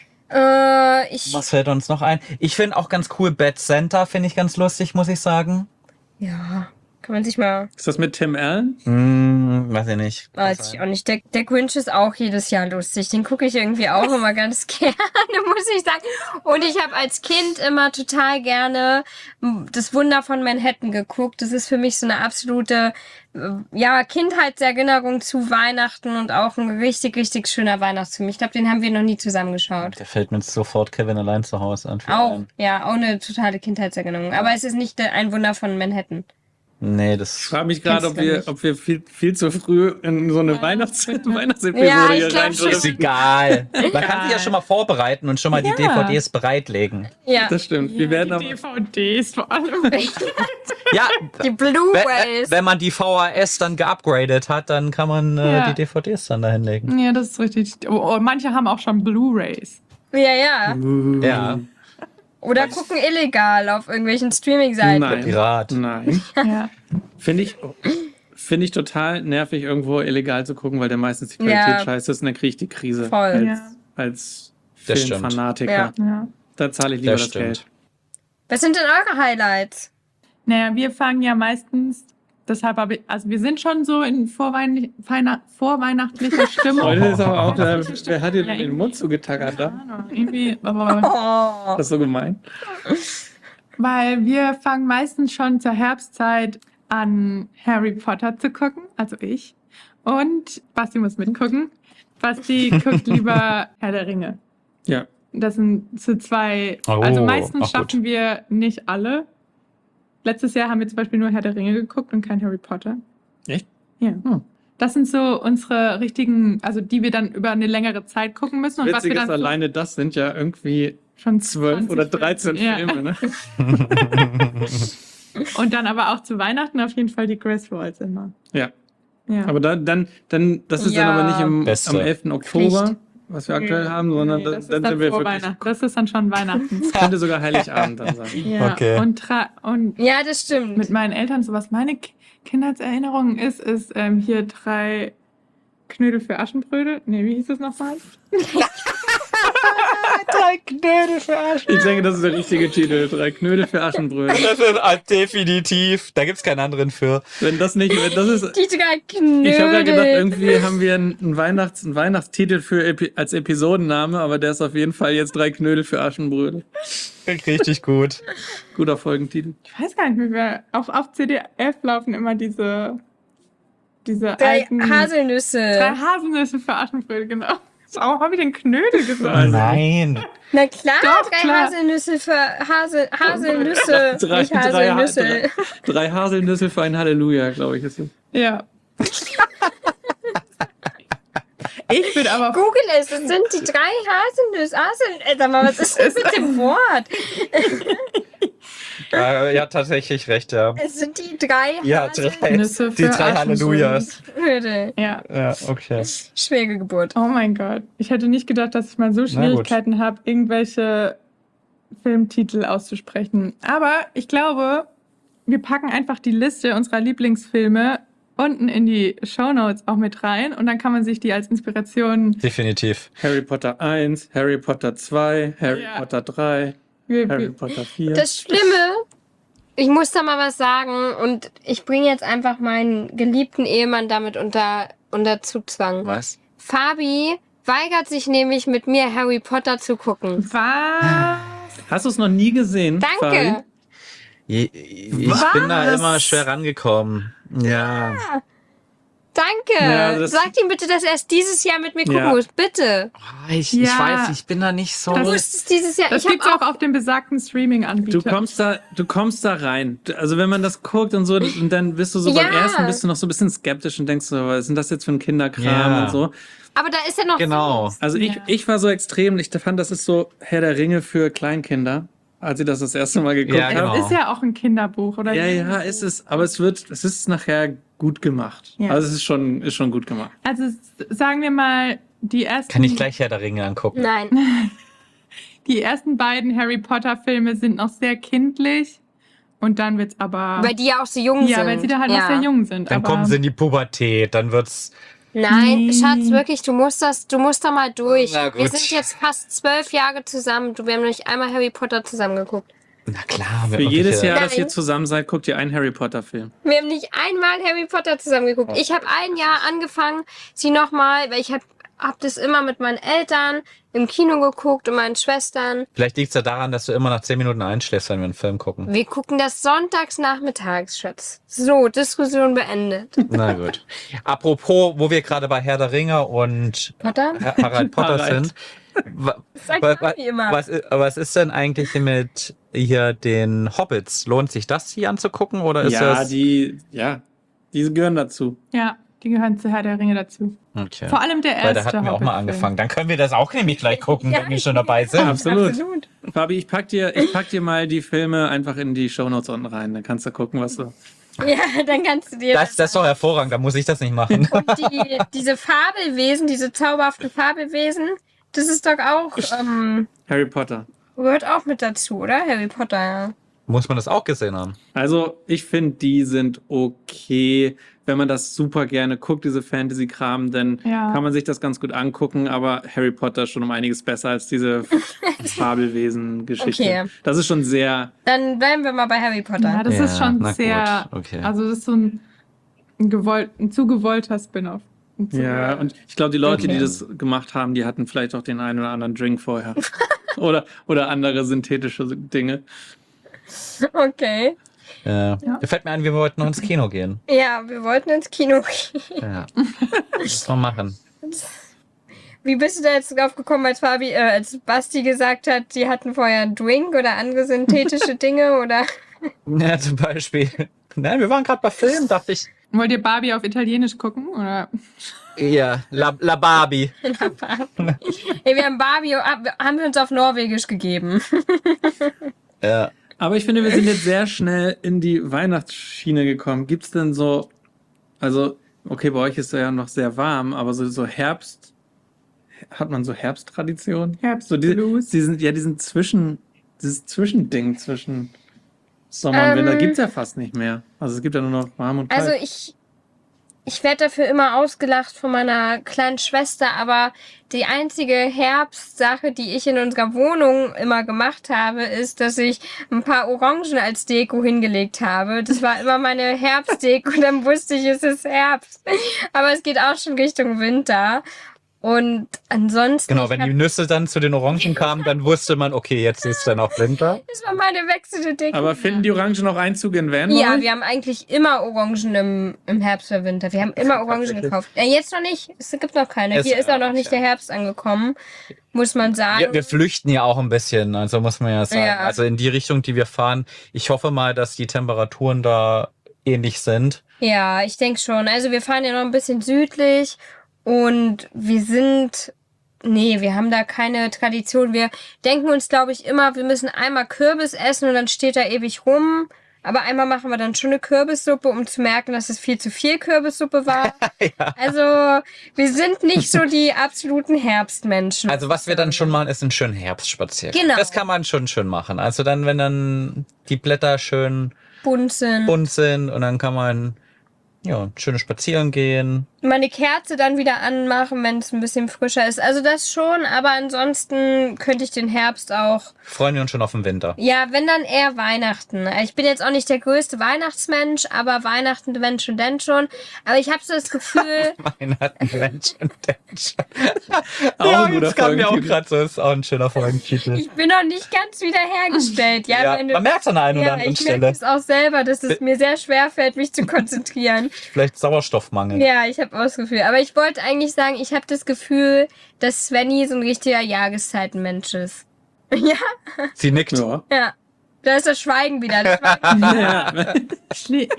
Speaker 3: Äh, ich.
Speaker 2: Was fällt uns noch ein? Ich finde auch ganz cool, Bad Santa finde ich ganz lustig, muss ich sagen.
Speaker 3: Ja. Kann man sich mal.
Speaker 1: Ist das mit Tim Allen?
Speaker 2: Hm, weiß ich nicht.
Speaker 3: Weiß ich auch nicht. Der, der Grinch ist auch jedes Jahr lustig. Den gucke ich irgendwie auch immer ganz gerne, muss ich sagen. Und ich habe als Kind immer total gerne das Wunder von Manhattan geguckt. Das ist für mich so eine absolute, äh, ja, Kindheitserinnerung zu Weihnachten und auch ein richtig, richtig schöner Weihnachtsfilm. Ich glaube, den haben wir noch nie zusammengeschaut.
Speaker 2: Der fällt mir jetzt sofort Kevin allein zu Hause an.
Speaker 3: Auch, ja, auch eine totale Kindheitserinnerung. Aber es ist nicht der- ein Wunder von Manhattan.
Speaker 2: Nee,
Speaker 1: Ich
Speaker 2: das.
Speaker 1: frage mich gerade,
Speaker 3: Kennst
Speaker 1: ob
Speaker 3: du
Speaker 1: wir,
Speaker 3: nicht.
Speaker 1: ob wir viel, viel zu früh in so eine Weihnachts Weihnachtsepisode
Speaker 3: Ja, ich
Speaker 1: hier
Speaker 3: glaub
Speaker 1: rein
Speaker 3: schon.
Speaker 2: Ist egal. Man kann sich ja schon mal vorbereiten und schon mal die
Speaker 4: Ja.
Speaker 2: D V Ds bereitlegen.
Speaker 3: Ja,
Speaker 1: Das stimmt. Wir werden
Speaker 4: die
Speaker 1: aber,
Speaker 4: D V Ds vor allem.
Speaker 2: Ja,
Speaker 3: die
Speaker 2: wenn,
Speaker 3: Blu-rays.
Speaker 2: wenn man die V H S dann geupgradet hat, dann kann man äh,
Speaker 4: Ja.
Speaker 2: die D V Ds dann da hinlegen.
Speaker 4: Ja, das ist richtig. Oh, oh, manche haben auch schon Blu-rays.
Speaker 3: Ja, ja.
Speaker 2: Ja.
Speaker 3: Oder gucken illegal auf irgendwelchen Streaming-Seiten.
Speaker 1: Nein.
Speaker 2: Pirat.
Speaker 1: Nein.
Speaker 4: Ja.
Speaker 1: Finde ich, finde ich total nervig, irgendwo illegal zu gucken, weil der meistens die Qualität
Speaker 3: Ja.
Speaker 1: scheiße ist und dann kriege ich die Krise.
Speaker 3: Voll.
Speaker 1: Als,
Speaker 4: Ja.
Speaker 1: als
Speaker 2: Das stimmt.
Speaker 1: Filmfanatiker.
Speaker 3: Ja.
Speaker 4: Ja.
Speaker 1: Da zahle ich lieber
Speaker 2: Das
Speaker 1: das,
Speaker 2: stimmt.
Speaker 1: Geld.
Speaker 3: Was sind denn eure Highlights?
Speaker 4: Naja, wir fangen ja meistens, deshalb habe ich, also wir sind schon so in vorweihnachtlich, Weihnacht- vorweihnachtlicher Stimmung.
Speaker 1: Heute ist aber auch, der,
Speaker 4: Ja,
Speaker 1: wer hat dir
Speaker 4: ja,
Speaker 1: denn den Mund zugetackert da?
Speaker 4: Keine Ahnung, irgendwie, aber,
Speaker 3: Oh.
Speaker 1: Das ist so gemein.
Speaker 4: weil wir fangen meistens schon zur Herbstzeit an, Harry Potter zu gucken, also ich. Und Basti muss mitgucken. Basti guckt lieber Herr der Ringe.
Speaker 1: Ja.
Speaker 4: Das sind zu zwei,
Speaker 2: Oh,
Speaker 4: also meistens
Speaker 2: auch gut.
Speaker 4: schaffen wir nicht alle. Letztes Jahr haben wir zum Beispiel nur Herr der Ringe geguckt und kein Harry Potter.
Speaker 1: Echt?
Speaker 4: Ja.
Speaker 1: Hm.
Speaker 4: Das sind so unsere richtigen, also die wir dann über eine längere Zeit gucken müssen. Und was
Speaker 1: Witzig
Speaker 4: wir
Speaker 1: ist,
Speaker 4: dann so
Speaker 1: alleine das sind ja irgendwie
Speaker 4: schon
Speaker 1: zwölf
Speaker 4: zwanzig
Speaker 1: oder dreizehn
Speaker 4: Ja.
Speaker 1: Filme. Ne?
Speaker 4: Und dann aber auch zu Weihnachten auf jeden Fall die Griswolds immer.
Speaker 1: Ja.
Speaker 4: Ja.
Speaker 1: Aber dann, dann, dann, das ist
Speaker 3: Ja.
Speaker 1: dann aber nicht im,
Speaker 2: Beste.
Speaker 1: am elften Oktober,
Speaker 3: Pflicht.
Speaker 1: was wir aktuell haben, sondern
Speaker 4: Nee,
Speaker 1: dann,
Speaker 4: das ist
Speaker 1: dann
Speaker 4: dann
Speaker 1: sind wir
Speaker 4: vor
Speaker 1: wirklich,
Speaker 4: Weihnachten. Das ist dann schon Weihnachten.
Speaker 1: das könnte sogar Heiligabend dann sein.
Speaker 4: Ja.
Speaker 2: Okay.
Speaker 4: Und, tra- und
Speaker 3: Ja, das stimmt.
Speaker 4: mit meinen Eltern, so was meine Ki- Kindheitserinnerungen ist, ist ähm, hier drei Knödel für Aschenbrödel. Nee, wie hieß es nochmal?
Speaker 2: Drei Knödel für Arsch.
Speaker 1: Ich denke, das ist der richtige Titel. Drei Knödel für Aschenbrödel.
Speaker 2: Das ist halt definitiv. Da gibt's keinen anderen für.
Speaker 1: Wenn das nicht, wenn das ist,
Speaker 3: Die drei Knödel.
Speaker 1: ich habe ja gedacht, irgendwie haben wir einen Weihnachts-, einen Weihnachtstitel für Epi als Episodenname, aber der ist auf jeden Fall jetzt drei Knödel für Aschenbrödel.
Speaker 2: Richtig gut.
Speaker 1: Guter Folgentitel.
Speaker 4: Ich weiß gar nicht, wie wir auf, auf C D F laufen immer diese, diese
Speaker 3: drei
Speaker 4: alten
Speaker 3: Haselnüsse.
Speaker 4: drei Haselnüsse für Aschenbrödel, genau. So, habe ich den Knödel gesagt?
Speaker 1: Also,
Speaker 2: Nein.
Speaker 3: Na klar,
Speaker 4: Doch,
Speaker 3: drei
Speaker 4: klar.
Speaker 3: Haselnüsse für Hasel, Haselnüsse.
Speaker 1: Drei,
Speaker 3: nicht
Speaker 1: drei,
Speaker 3: Haselnüsse.
Speaker 1: drei, drei Haselnüsse für ein Halleluja, glaube ich. Ist es.
Speaker 4: Ja. Ich bin aber
Speaker 3: Google es, das sind die drei Haselnüsse. Hasel äh, sag mal, was ist das mit dem Wort?
Speaker 2: Äh, ja, tatsächlich recht, ja.
Speaker 3: Es sind die drei
Speaker 2: Ja, drei,
Speaker 4: Haselnüsse
Speaker 2: die
Speaker 4: für
Speaker 2: drei Hallelujahs.
Speaker 3: Haselnüsse.
Speaker 4: ja.
Speaker 2: Ja, okay.
Speaker 3: Schwere Geburt.
Speaker 4: Oh mein Gott. Ich hätte nicht gedacht, dass ich mal so Schwierigkeiten habe, irgendwelche Filmtitel auszusprechen. Aber ich glaube, wir packen einfach die Liste unserer Lieblingsfilme unten in die Shownotes auch mit rein und dann kann man sich die als Inspiration.
Speaker 2: Definitiv.
Speaker 1: Harry Potter eins, Harry Potter zwei, Harry
Speaker 4: Ja.
Speaker 1: Potter drei,
Speaker 4: Wir,
Speaker 1: Harry
Speaker 4: wir,
Speaker 1: Potter vier.
Speaker 3: Das Schlimme, ich muss da mal was sagen und ich bringe jetzt einfach meinen geliebten Ehemann damit unter, unter Zugzwang.
Speaker 2: Was?
Speaker 3: Fabi weigert sich nämlich mit mir Harry Potter zu gucken.
Speaker 4: was?
Speaker 1: Hast du es noch nie gesehen?
Speaker 3: Danke.
Speaker 1: Fabi?
Speaker 2: Ich, ich
Speaker 1: Was?
Speaker 2: bin da immer schwer rangekommen. Ja.
Speaker 3: Danke.
Speaker 1: Ja, das-
Speaker 3: Sag ihm bitte, dass er es dieses Jahr mit mir gucken
Speaker 1: Ja.
Speaker 3: muss. Bitte.
Speaker 2: Oh, ich,
Speaker 4: Ja.
Speaker 2: ich weiß, ich bin da nicht so.
Speaker 3: Du
Speaker 4: Das-
Speaker 3: musst es dieses Jahr.
Speaker 4: Das
Speaker 3: ich
Speaker 4: gibt's
Speaker 3: habe
Speaker 4: auch auf dem besagten Streaming-Anbieter.
Speaker 1: Du kommst da, du kommst da rein. Also wenn man das guckt und so, und dann bist du so beim
Speaker 3: Ja.
Speaker 1: ersten bist du noch so ein bisschen skeptisch und denkst so, was ist denn das jetzt für ein Kinderkram
Speaker 2: Ja.
Speaker 1: und so.
Speaker 3: Aber da ist er noch.
Speaker 2: Genau.
Speaker 3: süß.
Speaker 1: Also ich,
Speaker 4: Ja.
Speaker 1: ich war so extrem, ich fand, das ist so Herr der Ringe für Kleinkinder, als ich das das erste Mal geguckt
Speaker 2: Ja,
Speaker 4: Es
Speaker 2: genau.
Speaker 1: habe.
Speaker 4: ist ja auch ein Kinderbuch, oder?
Speaker 1: Ja, ja, ist es, aber es wird, es ist nachher gut gemacht.
Speaker 4: Ja.
Speaker 1: Also es ist schon, ist schon gut gemacht.
Speaker 4: Also s- sagen wir mal, die ersten,
Speaker 2: Kann ich gleich Herr der Ringe angucken?
Speaker 3: Nein.
Speaker 4: die ersten beiden Harry Potter Filme sind noch sehr kindlich Und dann wird's aber...
Speaker 3: Weil die ja auch so jung
Speaker 4: ja,
Speaker 3: sind.
Speaker 4: weil sie da halt noch sehr jung sind.
Speaker 2: Dann
Speaker 4: aber
Speaker 2: kommen sie in die Pubertät, dann wird's.
Speaker 3: Nein,
Speaker 4: Nee.
Speaker 3: Schatz, wirklich, du musst das, du musst da mal durch.
Speaker 2: Na gut.
Speaker 3: Wir sind jetzt fast zwölf Jahre zusammen. Du, wir haben noch nicht einmal Harry Potter zusammen geguckt.
Speaker 2: Na klar,
Speaker 1: Für jedes Jahr, dass
Speaker 3: Nein.
Speaker 1: ihr zusammen seid, guckt ihr einen Harry Potter-Film.
Speaker 3: Wir haben nicht einmal Harry Potter zusammen geguckt. Ich habe ein Jahr angefangen, sie nochmal, weil ich habe hab das immer mit meinen Eltern im Kino geguckt und meinen Schwestern.
Speaker 2: Vielleicht liegt es ja daran, dass du immer nach zehn Minuten einschläfst, wenn wir einen Film gucken.
Speaker 3: Wir gucken das sonntags nachmittags, Schatz. So, Diskussion beendet.
Speaker 2: Na gut. Apropos, wo wir gerade bei Herr der Ringe und
Speaker 3: Potter?
Speaker 2: Ha- Harald Potter
Speaker 1: Harald.
Speaker 2: sind. wa-
Speaker 3: Sag
Speaker 2: wa-
Speaker 3: mal
Speaker 2: wa-
Speaker 3: wie immer.
Speaker 2: Was, i- was ist denn eigentlich mit hier den Hobbits? Lohnt sich das hier anzugucken oder ist
Speaker 1: Ja,
Speaker 2: das?
Speaker 1: die, ja, die gehören dazu.
Speaker 4: Ja, die gehören zu Herr der Ringe dazu.
Speaker 2: Okay.
Speaker 4: Vor allem der erste
Speaker 2: Weil da hatten wir auch mal
Speaker 4: Hobbit-Film.
Speaker 2: angefangen. Dann können wir das auch nämlich gleich gucken,
Speaker 3: Ja.
Speaker 2: wenn wir schon dabei sind.
Speaker 1: Absolut.
Speaker 3: Absolut.
Speaker 1: Fabi, ich pack dir, ich pack dir mal die Filme einfach in die Shownotes unten rein. Dann kannst du gucken, was du.
Speaker 3: Ja, dann kannst du dir
Speaker 2: Das, das ist doch hervorragend, da muss ich das nicht machen.
Speaker 3: Und die, diese Fabelwesen, diese zauberhaften Fabelwesen, das ist doch auch, ähm,
Speaker 1: Harry Potter.
Speaker 3: gehört auch mit dazu, oder? Harry Potter, ja.
Speaker 2: Muss man das auch gesehen haben?
Speaker 1: Also, ich finde, die sind okay, wenn man das super gerne guckt, diese Fantasy-Kram, dann
Speaker 4: Ja.
Speaker 1: kann man sich das ganz gut angucken, aber Harry Potter ist schon um einiges besser als diese Fabelwesen-Geschichte.
Speaker 3: Okay.
Speaker 1: Das ist schon sehr,
Speaker 3: Dann bleiben wir mal bei Harry Potter.
Speaker 4: Ja, das
Speaker 2: Ja,
Speaker 4: ist schon
Speaker 2: na
Speaker 4: sehr...
Speaker 2: gut, okay.
Speaker 4: Also das ist so ein, ein, gewollt, ein zu gewollter Spin-off. Ein zu-
Speaker 1: ja, und ich glaube, die Leute,
Speaker 3: Okay.
Speaker 1: die das gemacht haben, die hatten vielleicht auch den einen oder anderen Drink vorher. oder, oder andere synthetische Dinge.
Speaker 3: Okay.
Speaker 2: Ja.
Speaker 4: Ja.
Speaker 2: Da fällt mir ein, wir wollten noch ins Kino gehen.
Speaker 3: Ja, wir wollten ins Kino gehen.
Speaker 2: Ja. Das mal machen.
Speaker 3: Wie bist du da jetzt drauf gekommen, als Fabi, äh, als Basti gesagt hat, die hatten vorher einen Drink oder andere synthetische Dinge oder?
Speaker 2: Ja, zum Beispiel. Nein, wir waren gerade bei Film, dachte ich.
Speaker 4: Wollt ihr Barbie auf Italienisch gucken? Oder?
Speaker 2: Ja, La, La Barbie.
Speaker 3: Hey, wir haben Barbie, haben wir uns auf Norwegisch gegeben.
Speaker 2: Ja.
Speaker 1: Aber ich finde, wir sind jetzt sehr schnell in die Weihnachtsschiene gekommen. Gibt's denn so, also, okay, bei euch ist es ja noch sehr warm, aber so, so Herbst, hat man so Herbsttraditionen? So die,
Speaker 4: Herbstblues.
Speaker 1: die sind, ja, diesen Zwischen, dieses Zwischending zwischen Sommer und
Speaker 3: Ähm.
Speaker 1: Winter gibt's ja fast nicht mehr. Also es gibt ja nur noch warm und kalt.
Speaker 3: Also ich, ich werde dafür immer ausgelacht von meiner kleinen Schwester, aber die einzige Herbstsache, die ich in unserer Wohnung immer gemacht habe, ist, dass ich ein paar Orangen als Deko hingelegt habe. Das war immer meine Herbstdeko und dann wusste ich, es ist Herbst. Aber es geht auch schon Richtung Winter. Und ansonsten...
Speaker 2: Genau,
Speaker 3: ich
Speaker 2: wenn
Speaker 3: hab-
Speaker 2: die Nüsse dann zu den Orangen kamen, dann wusste man, okay, jetzt ist dann auch Winter.
Speaker 3: Das war meine wechselnde Deko.
Speaker 1: Aber finden die Orangen noch Einzug in Van? bei
Speaker 3: Ja,
Speaker 1: euch?
Speaker 3: wir haben eigentlich immer Orangen im, im Herbst oder Winter. Wir haben immer Orangen
Speaker 2: Tatsächlich?
Speaker 3: gekauft. Ja, jetzt noch nicht. Es gibt noch keine.
Speaker 2: Es-
Speaker 3: Hier ist auch noch
Speaker 2: ja,
Speaker 3: nicht
Speaker 2: ja.
Speaker 3: der Herbst angekommen, muss man sagen.
Speaker 2: Wir, wir flüchten ja auch ein bisschen, also muss man ja sagen.
Speaker 3: Ja.
Speaker 2: Also in die Richtung, die wir fahren. Ich hoffe mal, dass die Temperaturen da ähnlich sind.
Speaker 3: Ja, ich denke schon. Also wir fahren ja noch ein bisschen südlich und wir sind... Nee, wir haben da keine Tradition. Wir denken uns, glaube ich, immer, wir müssen einmal Kürbis essen und dann steht da ewig rum. Aber einmal machen wir dann schon eine Kürbissuppe, um zu merken, dass es viel zu viel Kürbissuppe war.
Speaker 2: Ja.
Speaker 3: Also wir sind nicht so die absoluten Herbstmenschen.
Speaker 2: Also was wir dann schon machen, ist einen schönen Herbstspaziergang.
Speaker 3: Genau.
Speaker 2: Das kann man schon schön machen. Also dann, wenn dann die Blätter schön
Speaker 3: bunt sind.
Speaker 2: bunt sind und dann kann man ja schön spazieren gehen.
Speaker 3: Meine Kerze dann wieder anmachen, wenn es ein bisschen frischer ist. Also das schon, aber ansonsten könnte ich den Herbst auch...
Speaker 2: Freuen wir uns schon auf den Winter.
Speaker 3: Ja, wenn dann eher Weihnachten. Ich bin jetzt auch nicht der größte Weihnachtsmensch, aber Weihnachten, wenn schon, denn schon. Aber ich habe so das Gefühl...
Speaker 2: Weihnachten, Mensch und Mensch.
Speaker 1: Auch
Speaker 2: Ja,
Speaker 1: ein guter
Speaker 2: das kam mir auch
Speaker 1: Folgentitel.
Speaker 2: gerade so. Ist auch ein schöner Folgentitel.
Speaker 3: Ich bin noch nicht ganz wiederhergestellt. Ja,
Speaker 2: Ja,
Speaker 3: wenn du,
Speaker 2: man merkt es an der einen oder
Speaker 3: ja
Speaker 2: anderen
Speaker 3: ich merke
Speaker 2: Stelle.
Speaker 3: es auch selber, dass es mir sehr schwer fällt, mich zu konzentrieren.
Speaker 2: Vielleicht Sauerstoffmangel.
Speaker 3: Ja, ich habe auch das Gefühl. Aber ich wollte eigentlich sagen, ich habe das Gefühl, dass Svenny so ein richtiger Jahreszeitenmensch ist. Ja,
Speaker 2: Sie nickt.
Speaker 1: Ja.
Speaker 3: ja. Da ist das Schweigen wieder. Das Schweigen.
Speaker 1: Ja,
Speaker 4: Schli-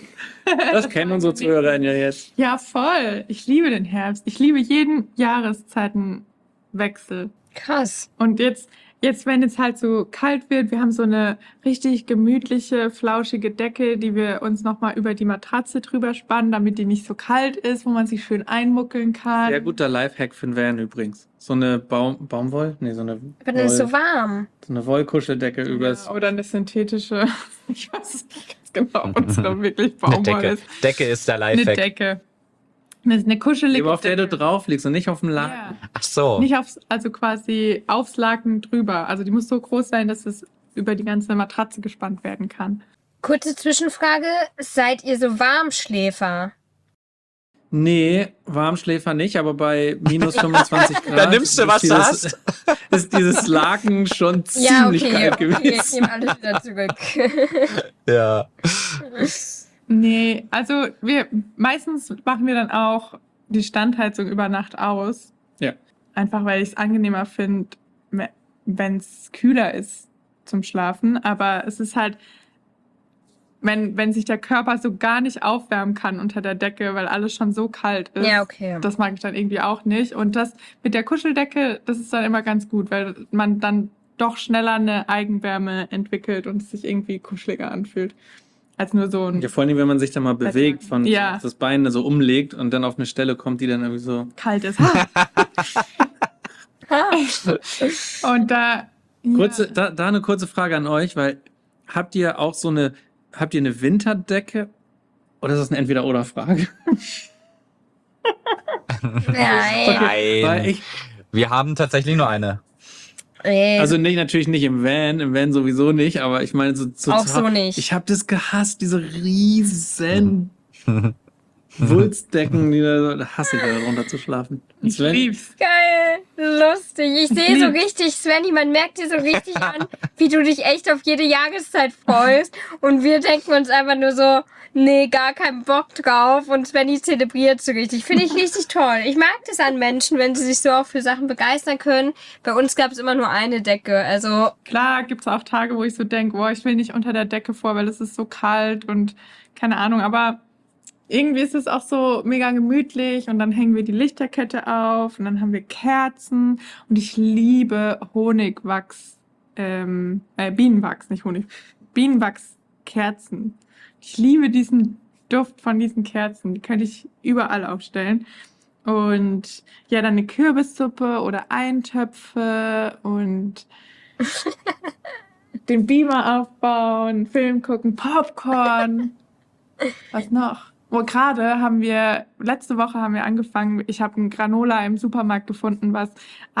Speaker 1: das kennen unsere Zuhörerinnen ja jetzt.
Speaker 4: Ja, voll. Ich liebe den Herbst. Ich liebe jeden Jahreszeitenwechsel.
Speaker 3: Krass.
Speaker 4: Und jetzt, jetzt, wenn es halt so kalt wird, wir haben so eine richtig gemütliche, flauschige Decke, die wir uns nochmal über die Matratze drüber spannen, damit die nicht so kalt ist, wo man sich schön einmuckeln kann.
Speaker 1: Sehr guter Lifehack für den Van übrigens. So eine Baum Baumwoll? Nee, so eine,
Speaker 3: Aber dann ist
Speaker 1: Woll,
Speaker 3: so warm.
Speaker 1: so eine Wollkuscheldecke übers...
Speaker 4: Ja, oder eine synthetische, ich weiß es nicht ganz genau, ob es da wirklich
Speaker 2: Eine
Speaker 4: Baumwolle
Speaker 2: Decke.
Speaker 4: ist.
Speaker 2: Decke ist der
Speaker 4: Eine
Speaker 2: Lifehack.
Speaker 4: Decke. Das ist eine kuschelige
Speaker 1: Aber auf der du
Speaker 4: Decke.
Speaker 1: drauf liegst und nicht auf dem Laken.
Speaker 4: Ja.
Speaker 2: Ach so.
Speaker 4: Nicht aufs, also quasi aufs Laken drüber. Also die muss so groß sein, dass es über die ganze Matratze gespannt werden kann.
Speaker 3: Kurze Zwischenfrage. Seid ihr so Warmschläfer?
Speaker 1: Nee, Warmschläfer nicht, aber bei minus fünfundzwanzig Grad
Speaker 2: Da nimmst du,
Speaker 1: ist
Speaker 2: was du
Speaker 1: dieses,
Speaker 2: hast.
Speaker 1: ist dieses Laken schon
Speaker 3: Ja,
Speaker 1: ziemlich
Speaker 3: okay,
Speaker 1: kalt
Speaker 3: okay,
Speaker 1: gewesen.
Speaker 3: ich nehme alles wieder zurück.
Speaker 2: Ja.
Speaker 4: Nee, also wir meistens machen wir dann auch die Standheizung über Nacht aus.
Speaker 1: Ja.
Speaker 4: Einfach weil ich es angenehmer finde, wenn es kühler ist zum Schlafen. Aber es ist halt, wenn, wenn sich der Körper so gar nicht aufwärmen kann unter der Decke, weil alles schon so kalt ist.
Speaker 3: Ja, okay.
Speaker 4: Das mag ich dann irgendwie auch nicht. Und das mit der Kuscheldecke, das ist dann immer ganz gut, weil man dann doch schneller eine Eigenwärme entwickelt und es sich irgendwie kuscheliger anfühlt. Als nur so ein
Speaker 1: Ja, vor allem, wenn man sich da mal bewegt, von
Speaker 4: Ja.
Speaker 1: das Bein so umlegt und dann auf eine Stelle kommt, die dann irgendwie so...
Speaker 4: kaltes Ha. Und da.
Speaker 1: Kurze,
Speaker 4: ja.
Speaker 1: da, da eine kurze Frage an euch, weil habt ihr auch so eine, habt ihr eine Winterdecke? Oder ist das eine Entweder-Oder-Frage?
Speaker 3: Nein.
Speaker 2: Nein.
Speaker 1: Weil ich,
Speaker 2: Wir haben tatsächlich nur eine.
Speaker 3: Nee.
Speaker 1: also nicht, natürlich nicht im Van, im Van sowieso nicht, aber ich meine so, so
Speaker 3: Auch
Speaker 1: zu-
Speaker 3: so nicht.
Speaker 1: Ich habe das gehasst, diese riesen Wulstdecken, die da, so- da hasse ich da runter zu schlafen. Und
Speaker 4: Ich
Speaker 1: Sven,
Speaker 4: lieb's.
Speaker 3: Geil, lustig. Ich sehe so richtig, Svenny, man merkt dir so richtig an, wie du dich echt auf jede Jahreszeit freust. Und wir denken uns einfach nur so, nee, gar keinen Bock drauf. Und Svenny zelebriert so richtig. Finde ich richtig toll. Ich mag das an Menschen, wenn sie sich so auch für Sachen begeistern können. Bei uns gab es immer nur eine Decke. Also,
Speaker 4: Klar gibt's auch Tage, wo ich so denke, boah, ich will nicht unter der Decke vor, weil es ist so kalt und keine Ahnung. Aber irgendwie ist es auch so mega gemütlich und dann hängen wir die Lichterkette auf und dann haben wir Kerzen und ich liebe Honigwachs, ähm, äh, Bienenwachs, nicht Honig, Bienenwachskerzen. Ich liebe diesen Duft von diesen Kerzen, die könnte ich überall aufstellen. Und ja, dann eine Kürbissuppe oder Eintöpfe und den Beamer aufbauen, Film gucken, Popcorn. Was noch? Oh, gerade haben wir, letzte Woche haben wir angefangen, ich habe ein Granola im Supermarkt gefunden, was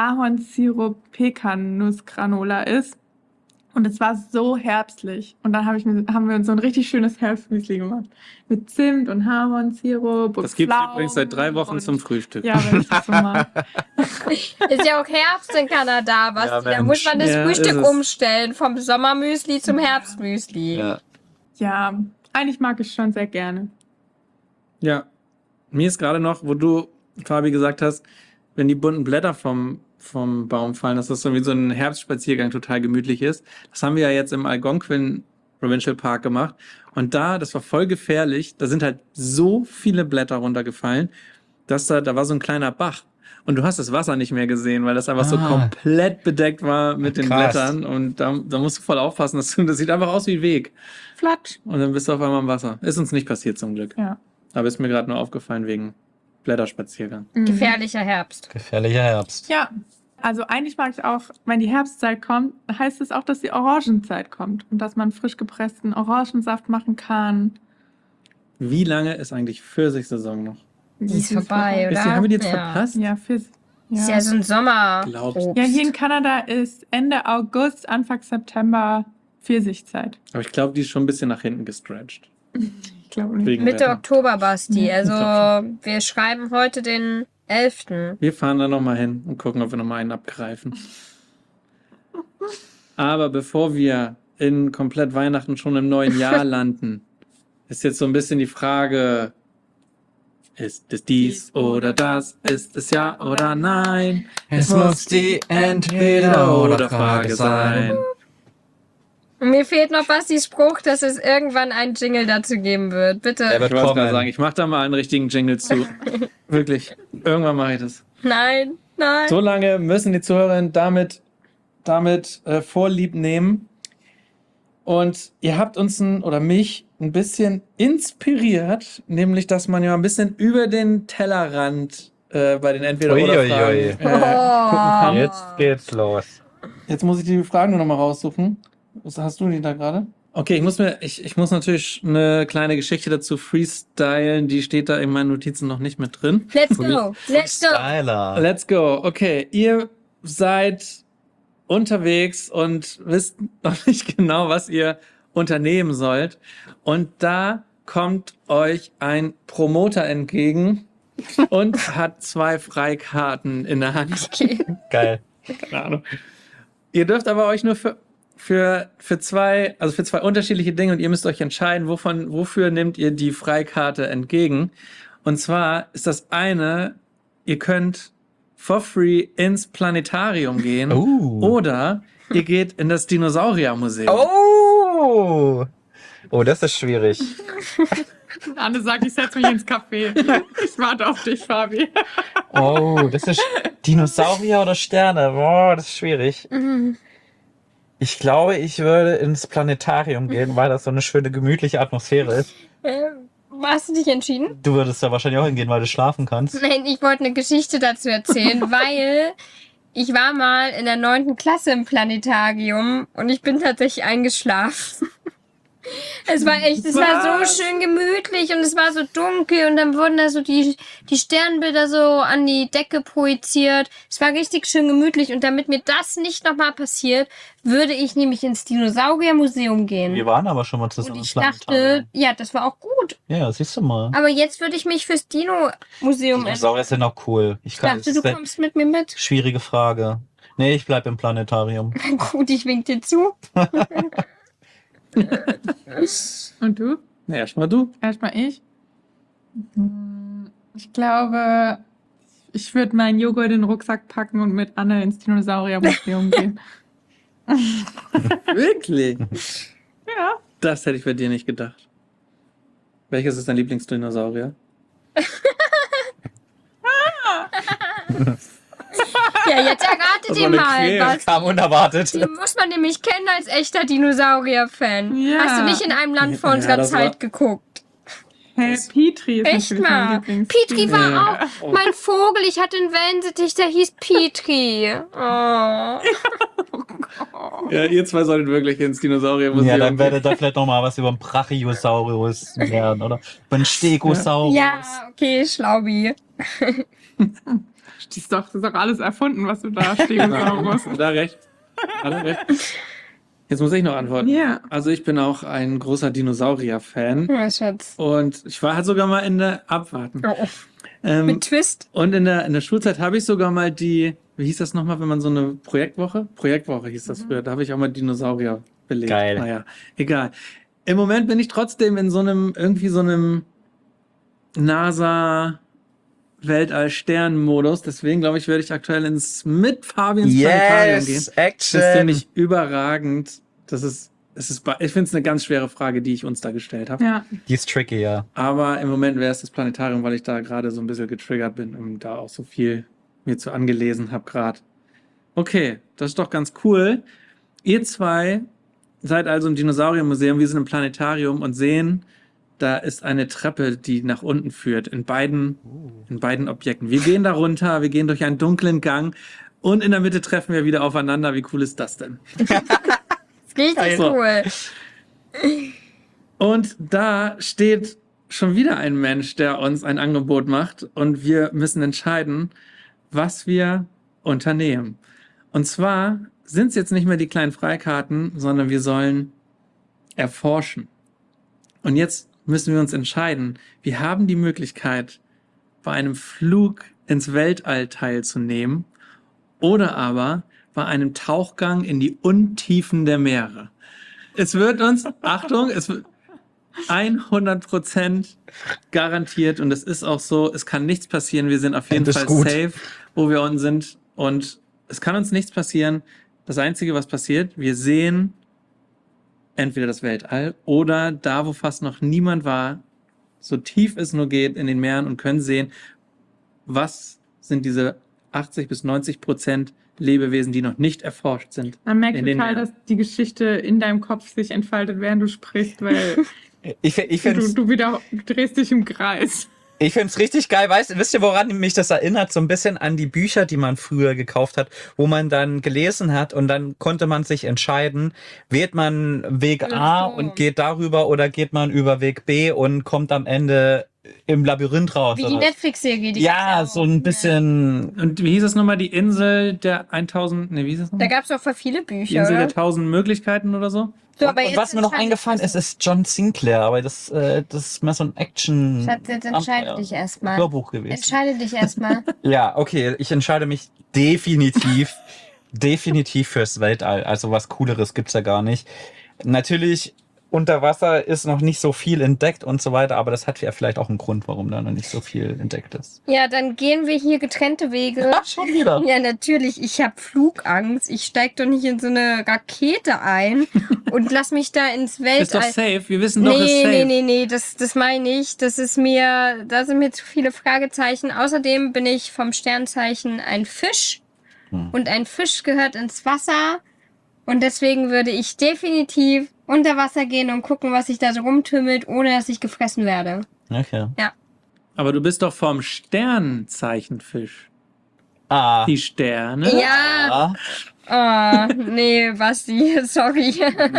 Speaker 4: Ahornsirup-Pekan-Nuss-Granola ist. Und es war so herbstlich. Und dann hab ich mir, haben wir uns so ein richtig schönes Herbstmüsli gemacht. Mit Zimt und Ahornsirup und
Speaker 1: das gibt's
Speaker 4: Pflaumen
Speaker 1: übrigens seit drei Wochen
Speaker 4: und-
Speaker 1: zum Frühstück.
Speaker 4: Ja, wenn ich das so mag.
Speaker 3: ist ja auch Herbst in Kanada, was?
Speaker 2: Ja,
Speaker 3: da
Speaker 2: Mensch.
Speaker 3: muss man das
Speaker 1: Ja,
Speaker 3: Frühstück
Speaker 1: ist es.
Speaker 3: umstellen. Vom Sommermüsli zum Herbstmüsli.
Speaker 2: Ja.
Speaker 4: Ja, eigentlich mag ich schon sehr gerne.
Speaker 1: Ja, mir ist gerade noch, wo du, Fabi, gesagt hast, wenn die bunten Blätter vom, vom Baum fallen, dass das so wie so ein Herbstspaziergang total gemütlich ist. Das haben wir ja jetzt im Algonquin Provincial Park gemacht. Und da, das war voll gefährlich, da sind halt so viele Blätter runtergefallen, dass da, da war so ein kleiner Bach. Und du hast das Wasser nicht mehr gesehen, weil das einfach so
Speaker 2: Ah.
Speaker 1: komplett bedeckt war mit den
Speaker 2: Krass.
Speaker 1: Blättern. Und da, da musst du voll aufpassen. Das, das sieht einfach aus wie ein Weg.
Speaker 4: Flatsch.
Speaker 1: Und dann bist du auf einmal im Wasser. Ist uns nicht passiert zum Glück.
Speaker 4: Ja.
Speaker 1: Aber ist mir gerade nur aufgefallen wegen Blätterspaziergang.
Speaker 4: Mhm.
Speaker 3: Gefährlicher Herbst.
Speaker 2: Gefährlicher Herbst.
Speaker 4: Ja, also eigentlich mag ich auch, wenn die Herbstzeit kommt, heißt es auch, dass die Orangenzeit kommt und dass man frisch gepressten Orangensaft machen kann.
Speaker 1: Wie lange ist eigentlich Pfirsichsaison noch?
Speaker 3: Die ist vorbei,
Speaker 1: Ist
Speaker 3: oder?
Speaker 1: die, haben wir die jetzt
Speaker 3: Ja.
Speaker 1: verpasst?
Speaker 4: Ja, Pfirs
Speaker 3: Ist ja
Speaker 4: ja.
Speaker 3: so ein Sommer.
Speaker 1: Glaubst du?
Speaker 4: Ja, hier in Kanada ist Ende August, Anfang September Pfirsichzeit.
Speaker 1: Aber ich glaube, die ist schon ein bisschen nach hinten gestretched.
Speaker 4: Ich glaube nicht.
Speaker 1: Wegen
Speaker 3: Mitte
Speaker 1: Wetter.
Speaker 3: Oktober, Basti.
Speaker 4: Ja,
Speaker 3: Also,
Speaker 1: ich
Speaker 3: wir schreiben heute den elften
Speaker 1: Wir fahren da nochmal hin und gucken, ob wir nochmal einen abgreifen. Aber bevor wir in komplett Weihnachten schon im neuen Jahr landen, ist jetzt so ein bisschen die Frage, ist es dies oder das? Ist es ja oder nein?
Speaker 2: Es muss die Entweder-oder-Frage sein.
Speaker 3: Und mir fehlt noch Bastis Spruch, dass es irgendwann einen Jingle dazu geben wird. Bitte.
Speaker 2: Der
Speaker 1: Ich
Speaker 2: wird
Speaker 1: wollte gerade
Speaker 2: kommen.
Speaker 1: sagen, ich mache da mal einen richtigen Jingle zu. Wirklich. Irgendwann mache ich das.
Speaker 3: Nein, nein.
Speaker 1: So lange müssen die Zuhörer damit damit äh, Vorlieb nehmen. Und ihr habt uns ein, oder mich ein bisschen inspiriert, nämlich, dass man ja ein bisschen über den Tellerrand äh, bei den Entweder-Oder-Fragen
Speaker 2: Uiuiui.
Speaker 1: äh, gucken kann.
Speaker 2: Jetzt geht's los.
Speaker 1: Jetzt muss ich die Fragen nur noch mal raussuchen. Was hast du die da gerade? Okay, ich muss mir, ich, ich muss natürlich eine kleine Geschichte dazu freestylen. Die steht da in meinen Notizen noch nicht mit drin.
Speaker 3: Let's go, let's go.
Speaker 2: Styler.
Speaker 1: Let's go. Okay, ihr seid unterwegs und wisst noch nicht genau, was ihr unternehmen sollt. Und da kommt euch ein Promoter entgegen und hat zwei Freikarten in der Hand.
Speaker 3: Okay.
Speaker 2: Geil.
Speaker 1: Keine Ahnung. Ihr dürft aber euch nur für, für, für zwei, also für zwei unterschiedliche Dinge und ihr müsst euch entscheiden, wovon, wofür nehmt ihr die Freikarte entgegen. Und zwar ist das eine, ihr könnt for free ins Planetarium gehen
Speaker 2: Uh.
Speaker 1: oder ihr geht in das Dinosauriermuseum.
Speaker 2: Oh! Oh, das ist schwierig.
Speaker 4: Anne sagt, ich setze mich ins Café. Ich warte auf dich, Fabi.
Speaker 2: Oh, das ist Dinosaurier oder Sterne. Boah, das ist schwierig.
Speaker 3: Mhm.
Speaker 2: Ich glaube, ich würde ins Planetarium gehen, weil das so eine schöne, gemütliche Atmosphäre ist.
Speaker 3: Äh, hast du dich entschieden?
Speaker 2: Du würdest da wahrscheinlich auch hingehen, weil du schlafen kannst.
Speaker 3: Nein, ich wollte eine Geschichte dazu erzählen, weil ich war mal in der neunten Klasse im Planetarium und ich bin tatsächlich eingeschlafen. Es war echt, es war
Speaker 1: Was?
Speaker 3: so schön gemütlich und es war so dunkel und dann wurden da so die, die Sternbilder so an die Decke projiziert. Es war richtig schön gemütlich und damit mir das nicht nochmal passiert, würde ich nämlich ins Dinosauriermuseum gehen.
Speaker 2: Wir waren aber schon mal zusammen
Speaker 3: Und ich
Speaker 2: im
Speaker 3: dachte,
Speaker 2: Planetarium.
Speaker 3: ja, das war auch gut.
Speaker 2: Ja, siehst du mal.
Speaker 3: Aber jetzt würde ich mich fürs Dino-Museum entscheiden.
Speaker 2: Dinosaurier sind auch cool. Ich
Speaker 3: Ich
Speaker 2: kann,
Speaker 3: dachte,
Speaker 2: das
Speaker 3: du
Speaker 2: ist eine
Speaker 3: kommst mit mir mit.
Speaker 2: schwierige Frage. Nee, ich bleib im Planetarium.
Speaker 3: Gut, ich wink dir zu.
Speaker 4: Und du?
Speaker 1: Na, erstmal du.
Speaker 4: Erstmal ich. Hm, Ich glaube, ich würde meinen Joghurt in den Rucksack packen und mit Anne ins Dinosauriermuseum gehen.
Speaker 1: Wirklich?
Speaker 4: Ja.
Speaker 1: Das hätte ich bei dir nicht gedacht. Welches ist dein Lieblingsdinosaurier?
Speaker 3: Ja, jetzt erratet
Speaker 1: Das
Speaker 3: ihr
Speaker 1: war eine
Speaker 3: mal,
Speaker 1: Quäl.
Speaker 3: was.
Speaker 2: Kam unerwartet.
Speaker 3: Die muss man nämlich kennen als echter Dinosaurier-Fan.
Speaker 4: Ja.
Speaker 3: Hast du nicht in einem Land vor
Speaker 1: Ja,
Speaker 3: unserer
Speaker 1: das war-
Speaker 3: Zeit geguckt?
Speaker 4: Hey, Petri ist
Speaker 3: Echt
Speaker 4: natürlich mein
Speaker 3: mal.
Speaker 4: Lieblings.
Speaker 3: Petri war
Speaker 1: Ja.
Speaker 3: auch mein Vogel. Ich hatte einen Wellensittich, der hieß Petri. Oh.
Speaker 1: Ja, ihr zwei solltet wirklich ins Dinosauriermuseum.
Speaker 2: Ja, dann werdet ihr vielleicht noch mal was über den Brachiosaurus lernen, oder? Über den Stegosaurus.
Speaker 3: Ja, okay, Schlaubi.
Speaker 4: Das ist doch, das ist doch alles erfunden, was du da Stegosaurus.
Speaker 1: Da recht. Alle recht. Jetzt muss ich noch antworten.
Speaker 4: Ja.
Speaker 1: Also ich bin auch ein großer Dinosaurier-Fan.
Speaker 3: Ja, Schatz.
Speaker 1: Und ich war halt sogar mal in der Abwarten.
Speaker 3: Oh.
Speaker 1: Ähm,
Speaker 3: Mit Twist.
Speaker 1: und in der, in der Schulzeit habe ich sogar mal die, wie hieß das nochmal, wenn man so eine Projektwoche? Projektwoche hieß das früher. Da habe ich auch mal Dinosaurier belegt.
Speaker 2: Geil.
Speaker 1: Naja, egal. Im Moment bin ich trotzdem in so einem, irgendwie so einem NASA Weltall-Stern-Modus. Deswegen glaube ich, werde ich aktuell ins mit Fabi ins Planetarium gehen.
Speaker 2: Yes,
Speaker 1: Das
Speaker 2: Action.
Speaker 1: ist nämlich überragend. Das ist, es ist, ba- ich finde es eine ganz schwere Frage, die ich uns da gestellt habe.
Speaker 4: Ja.
Speaker 2: Die ist tricky, ja.
Speaker 1: Aber im Moment wäre es das Planetarium, weil ich da gerade so ein bisschen getriggert bin und da auch so viel mir zu angelesen habe gerade. Okay, das ist doch ganz cool. Ihr zwei seid also im Dinosauriermuseum, wir sind im Planetarium und sehen, da ist eine Treppe, die nach unten führt, in beiden, in beiden Objekten. Wir gehen da runter, wir gehen durch einen dunklen Gang und in der Mitte treffen wir wieder aufeinander. Wie cool ist das denn?
Speaker 3: Richtig
Speaker 1: So.
Speaker 3: cool.
Speaker 1: Und da steht schon wieder ein Mensch, der uns ein Angebot macht und wir müssen entscheiden, was wir unternehmen. Und zwar sind es jetzt nicht mehr die kleinen Freikarten, sondern wir sollen erforschen. Und jetzt müssen wir uns entscheiden. Wir haben die Möglichkeit, bei einem Flug ins Weltall teilzunehmen oder aber bei einem Tauchgang in die Untiefen der Meere. Es wird uns, Achtung, es wird hundert Prozent garantiert und es ist auch so, es kann nichts passieren. Wir sind auf jeden
Speaker 2: Das ist
Speaker 1: Fall
Speaker 2: gut.
Speaker 1: safe, wo wir unten sind und es kann uns nichts passieren. Das Einzige, was passiert, wir sehen entweder das Weltall oder da, wo fast noch niemand war, so tief es nur geht in den Meeren und können sehen, was sind diese achtzig bis neunzig Prozent Lebewesen, die noch nicht erforscht sind.
Speaker 4: Man merkt
Speaker 1: In den
Speaker 4: total,
Speaker 1: Meeren.
Speaker 4: dass die Geschichte in deinem Kopf sich entfaltet, während du sprichst, weil
Speaker 2: Ich, fi- ich
Speaker 4: du,
Speaker 2: finde es
Speaker 4: du wieder du drehst dich im Kreis.
Speaker 2: ich find's richtig geil. Weißt, wisst ihr, woran mich das erinnert? So ein bisschen an die Bücher, die man früher gekauft hat, wo man dann gelesen hat und dann konnte man sich entscheiden, wählt man Weg A
Speaker 3: Ach so.
Speaker 2: und geht darüber oder geht man über Weg B und kommt am Ende im Labyrinth raus.
Speaker 3: Wie die
Speaker 2: oder?
Speaker 3: Netflix-Serie. die
Speaker 2: Ja,
Speaker 3: gibt's
Speaker 2: so
Speaker 3: auch.
Speaker 2: ein bisschen.
Speaker 1: Und wie hieß es nochmal? Die Insel der tausend, ne, wie hieß es
Speaker 3: Da
Speaker 1: nochmal?
Speaker 3: gab es auch voll viele
Speaker 1: Die
Speaker 3: Bücher,
Speaker 1: Insel der
Speaker 3: oder?
Speaker 1: tausend Möglichkeiten oder so?
Speaker 3: So,
Speaker 2: und, und
Speaker 3: jetzt
Speaker 2: was mir noch
Speaker 3: entscheide-
Speaker 2: eingefallen ist, ist John Sinclair, aber das, äh, das ist mehr so ein Action
Speaker 3: Schatz, jetzt entscheide dich erstmal.
Speaker 2: Hörbuch gewesen.
Speaker 3: Entscheide dich erstmal.
Speaker 2: Ja, okay, ich entscheide mich definitiv, definitiv fürs Weltall. Also was Cooleres gibt's ja gar nicht. Natürlich, unter Wasser ist noch nicht so viel entdeckt und so weiter, aber das hat ja vielleicht auch einen Grund, warum da noch nicht so viel entdeckt ist.
Speaker 3: Ja, dann gehen wir hier getrennte Wege.
Speaker 2: Ah, schon wieder.
Speaker 3: Ja, natürlich. Ich habe Flugangst. Ich steig doch nicht in so eine Rakete ein und lass mich da ins
Speaker 1: Ist doch
Speaker 3: Weltall.
Speaker 1: safe. Wir wissen doch, ist
Speaker 3: Nee,
Speaker 1: safe.
Speaker 3: nee, nee, nee, das, das meine ich. Das ist mir, da sind mir zu viele Fragezeichen. Außerdem bin ich vom Sternzeichen ein Fisch.
Speaker 2: Hm.
Speaker 3: Und ein Fisch gehört ins Wasser. Und deswegen würde ich definitiv unter Wasser gehen und gucken, was sich da so rumtümmelt, ohne dass ich gefressen werde.
Speaker 2: Okay.
Speaker 1: Aber du bist doch vom Sternzeichenfisch.
Speaker 2: Ah.
Speaker 1: Die Sterne.
Speaker 3: Ja.
Speaker 2: Ah.
Speaker 3: Oh, nee, Basti, sorry.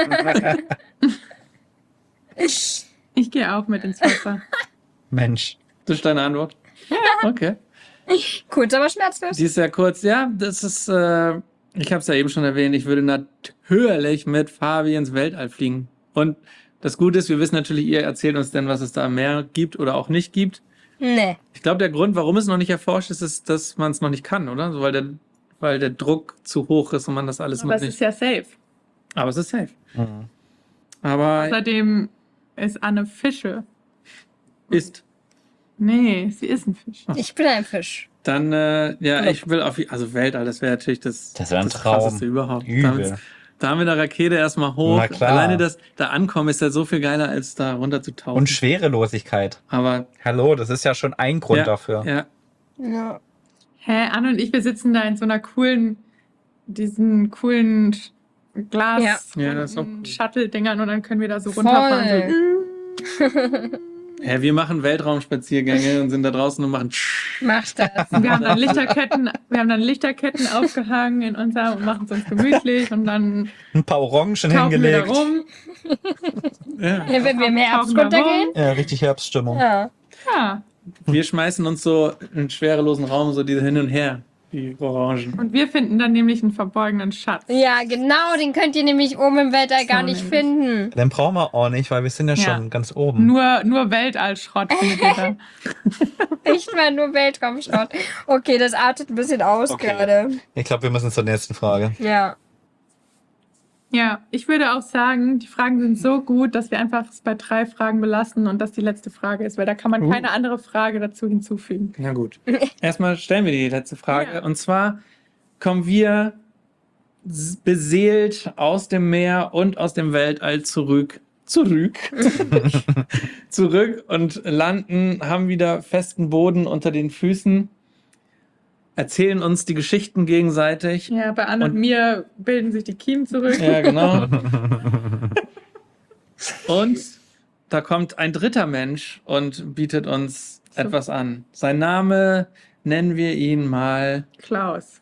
Speaker 4: Ich gehe auch mit ins Wasser.
Speaker 2: Mensch.
Speaker 1: Das ist deine Antwort? Okay.
Speaker 3: Kurz, aber schmerzlos.
Speaker 1: Die ist ja kurz. Ja, das ist, äh, ich habe es ja eben schon erwähnt, ich würde natürlich mit Fabi ins Weltall fliegen. Und das Gute ist, wir wissen natürlich, ihr erzählt uns dann, was es da mehr gibt oder auch nicht gibt.
Speaker 3: Nee.
Speaker 1: Ich glaube, der Grund, warum es noch nicht erforscht ist, ist, dass man es noch nicht kann, oder? So, weil der, weil der Druck zu hoch ist und man das alles
Speaker 4: Aber
Speaker 1: noch
Speaker 4: es
Speaker 1: nicht.
Speaker 4: ist ja safe.
Speaker 1: Aber es ist safe.
Speaker 2: Mhm.
Speaker 1: Aber
Speaker 4: Außerdem ist Anne Fische.
Speaker 1: ist.
Speaker 4: Nee, sie ist ein Fisch.
Speaker 3: Ich bin ein Fisch.
Speaker 1: Dann, äh, ja,
Speaker 3: Genau.
Speaker 1: ich will auf, also Weltall, das wäre natürlich das,
Speaker 2: Das wäre ein Traum.
Speaker 1: krasseste überhaupt.
Speaker 2: Übel.
Speaker 1: Damit, da haben wir eine Rakete erstmal hoch.
Speaker 2: Na klar.
Speaker 1: Alleine das, da ankommen ist ja so viel geiler, als da runterzutauchen.
Speaker 2: Und Schwerelosigkeit.
Speaker 1: Aber,
Speaker 2: Hallo, das ist ja schon ein Grund
Speaker 1: ja,
Speaker 2: dafür.
Speaker 1: ja,
Speaker 3: Ja.
Speaker 4: Hä, Anne und ich, wir sitzen da in so einer coolen, diesen coolen Sch- Glas
Speaker 3: Ja.
Speaker 1: Ja, das ist auch cool.
Speaker 4: Shuttle-Dingern und dann können wir da so
Speaker 3: Voll.
Speaker 4: runterfahren.
Speaker 1: Hä, wir machen Weltraumspaziergänge und sind da draußen und machen
Speaker 3: Mach das.
Speaker 4: So. Wir haben dann Lichterketten, wir haben dann Lichterketten aufgehangen in unserem und machen es uns gemütlich und dann
Speaker 2: Ein paar Orangen
Speaker 4: tauchen wir da
Speaker 2: hingelegt.
Speaker 4: rum.
Speaker 1: ja.
Speaker 3: Ja, wenn wir im Herbst
Speaker 4: Tauchen wir
Speaker 3: runtergehen.
Speaker 2: Ja, richtig Herbststimmung.
Speaker 3: Ja.
Speaker 4: Ja,
Speaker 1: Wir schmeißen uns so in einen schwerelosen Raum so diese hin und her, die Orangen.
Speaker 4: und wir finden dann nämlich einen verborgenen Schatz.
Speaker 3: Ja, genau, den könnt ihr nämlich oben im Weltall gar
Speaker 4: So
Speaker 3: nicht
Speaker 4: nämlich.
Speaker 3: finden.
Speaker 2: Den brauchen wir auch nicht, weil wir sind ja,
Speaker 4: Ja.
Speaker 2: schon ganz oben.
Speaker 4: Nur, nur Weltallschrott findet ihr da.
Speaker 3: Nicht mal nur Weltraumschrott. Okay, das artet ein bisschen aus
Speaker 2: Okay.
Speaker 3: gerade.
Speaker 2: Ich glaube, wir müssen zur nächsten Frage.
Speaker 3: Ja.
Speaker 4: Ja, ich würde auch sagen, die Fragen sind so gut, dass wir einfach es bei drei Fragen belassen und das die letzte Frage ist, weil da kann man
Speaker 1: Uh.
Speaker 4: keine andere Frage dazu hinzufügen.
Speaker 1: Na gut. Erstmal stellen wir die letzte Frage.
Speaker 4: Ja.
Speaker 1: Und zwar kommen wir s- beseelt aus dem Meer und aus dem Weltall zurück. Zurück. zurück und landen, haben wieder festen Boden unter den Füßen, erzählen uns die Geschichten gegenseitig.
Speaker 4: Ja, bei Anne und,
Speaker 1: Und-
Speaker 4: mir bilden sich die Kiemen zurück.
Speaker 1: Ja, genau. Und da kommt ein dritter Mensch und bietet uns
Speaker 4: So.
Speaker 1: etwas an. Sein Name nennen wir ihn mal.
Speaker 4: Klaus.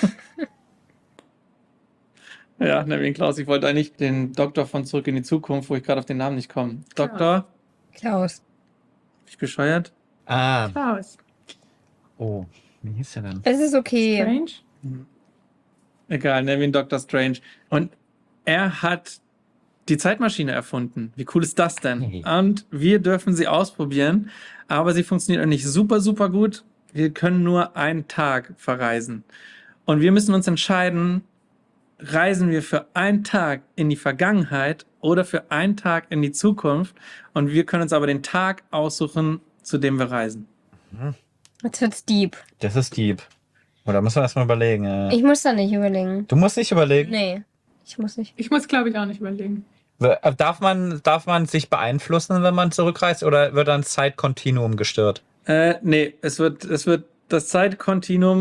Speaker 1: Ja, nennen wir ihn Klaus. Ich wollte eigentlich den Doktor von Zurück in die Zukunft, wo ich gerade auf den Namen nicht komme. Doktor?
Speaker 3: Klaus.
Speaker 1: Bin ich bescheuert?
Speaker 2: Ah,
Speaker 4: Klaus.
Speaker 2: oh, wie hieß der denn?
Speaker 3: Es ist okay.
Speaker 4: Strange.
Speaker 1: Egal, nennen wir ihn Doktor Strange. Und er hat die Zeitmaschine erfunden. Wie cool ist das denn?
Speaker 2: Mhm.
Speaker 1: Und wir dürfen sie ausprobieren, aber sie funktioniert auch nicht super, super gut. Wir können nur einen Tag verreisen. Und wir müssen uns entscheiden, reisen wir für einen Tag in die Vergangenheit oder für einen Tag in die Zukunft. Und wir können uns aber den Tag aussuchen, zu dem wir reisen.
Speaker 3: Jetzt wird's deep.
Speaker 2: Das ist Dieb. Oder müssen wir erstmal überlegen? äh.
Speaker 3: Ich muss da nicht überlegen.
Speaker 2: Du musst nicht überlegen.
Speaker 3: Nee, ich muss nicht.
Speaker 4: Ich muss, glaube ich, auch nicht überlegen.
Speaker 2: Darf man, darf man sich beeinflussen, wenn man zurückreist, oder wird dann Zeitkontinuum gestört?
Speaker 1: Äh, nee, es wird, es wird das Zeitkontinuum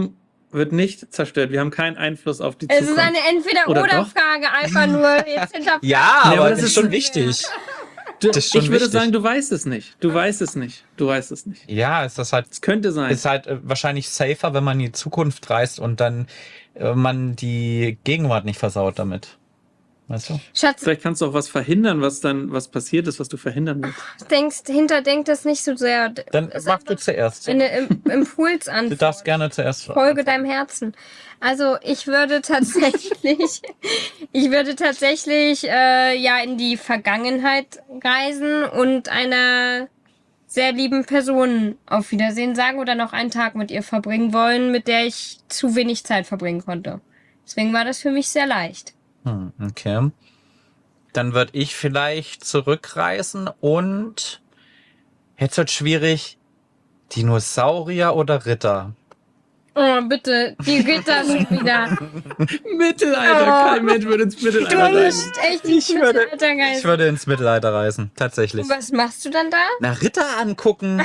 Speaker 1: wird nicht zerstört. Wir haben keinen Einfluss auf die
Speaker 3: Es
Speaker 1: Zukunft.
Speaker 3: ist eine
Speaker 1: Oder
Speaker 3: Entweder-Oder-Frage, einfach nur jetzt hinterfragen.
Speaker 2: Ja,
Speaker 1: Nee,
Speaker 2: aber,
Speaker 1: aber
Speaker 2: das
Speaker 1: das
Speaker 2: ist
Speaker 1: ist-
Speaker 2: schon wichtig.
Speaker 1: Du,
Speaker 2: das ist schon
Speaker 1: ich würde
Speaker 2: wichtig.
Speaker 1: sagen, du weißt es nicht. Du weißt es nicht. Du weißt es nicht.
Speaker 2: Ja, ist das halt
Speaker 1: Es könnte sein.
Speaker 2: ist halt äh, wahrscheinlich safer, wenn man in die Zukunft reist und dann äh, man die Gegenwart nicht versaut damit. Weißt du?
Speaker 3: Schatz,
Speaker 1: Vielleicht kannst du auch was verhindern, was dann was passiert ist, was du verhindern willst.
Speaker 3: denkst, hinterdenk das nicht so sehr.
Speaker 2: Dann
Speaker 3: Es ist
Speaker 2: mach du
Speaker 3: einfach
Speaker 2: zuerst.
Speaker 3: eine Im- Impulsantwort.
Speaker 2: Du darfst gerne zuerst.
Speaker 3: Folge deinem Herzen. Also ich würde tatsächlich, ich würde tatsächlich äh, ja in die Vergangenheit reisen und einer sehr lieben Person auf Wiedersehen sagen oder noch einen Tag mit ihr verbringen wollen, mit der ich zu wenig Zeit verbringen konnte. Deswegen war das für mich sehr leicht.
Speaker 2: Hm, okay. Dann würde ich vielleicht zurückreisen und jetzt wird schwierig, Dinosaurier oder Ritter?
Speaker 3: Oh, bitte, die Ritter sind wieder.
Speaker 1: Mittelalter,
Speaker 3: Oh.
Speaker 1: kein Mensch würde ins
Speaker 3: Du
Speaker 1: Mittelalter reisen.
Speaker 3: bist echt die
Speaker 2: Ich würde,
Speaker 3: Mittelaltergeist.
Speaker 2: ich würde ins Mittelalter reisen, tatsächlich.
Speaker 3: Und was machst du dann da?
Speaker 2: Na, Ritter angucken.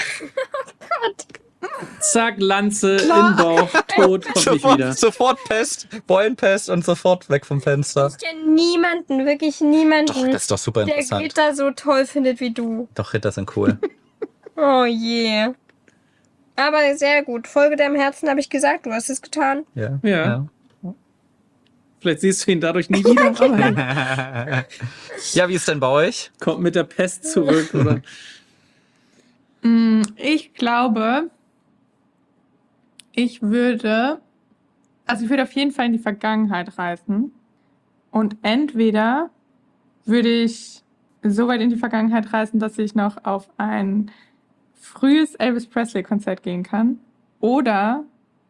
Speaker 1: Zack, Lanze in Bauch, tot, kommt nicht wieder.
Speaker 2: sofort, sofort Pest, Beulenpest und sofort weg vom Fenster.
Speaker 3: Ich kenne niemanden, wirklich niemanden,
Speaker 2: Doch, das ist doch super
Speaker 3: der
Speaker 2: interessant.
Speaker 3: Ritter so toll findet wie du.
Speaker 2: Doch, Ritter sind cool.
Speaker 3: Oh je. Aber sehr gut. Folge deinem Herzen, habe ich gesagt. Du hast es getan.
Speaker 2: Ja.
Speaker 1: Ja. Vielleicht siehst du ihn dadurch nie wieder, aber er
Speaker 2: Ja. Ja, wie ist denn bei euch?
Speaker 1: kommt mit der Pest zurück. Oder?
Speaker 4: Mm, Ich glaube, ich würde, also ich würde auf jeden Fall in die Vergangenheit reisen. Und entweder würde ich so weit in die Vergangenheit reisen, dass ich noch auf ein frühes Elvis Presley-Konzert gehen kann. Oder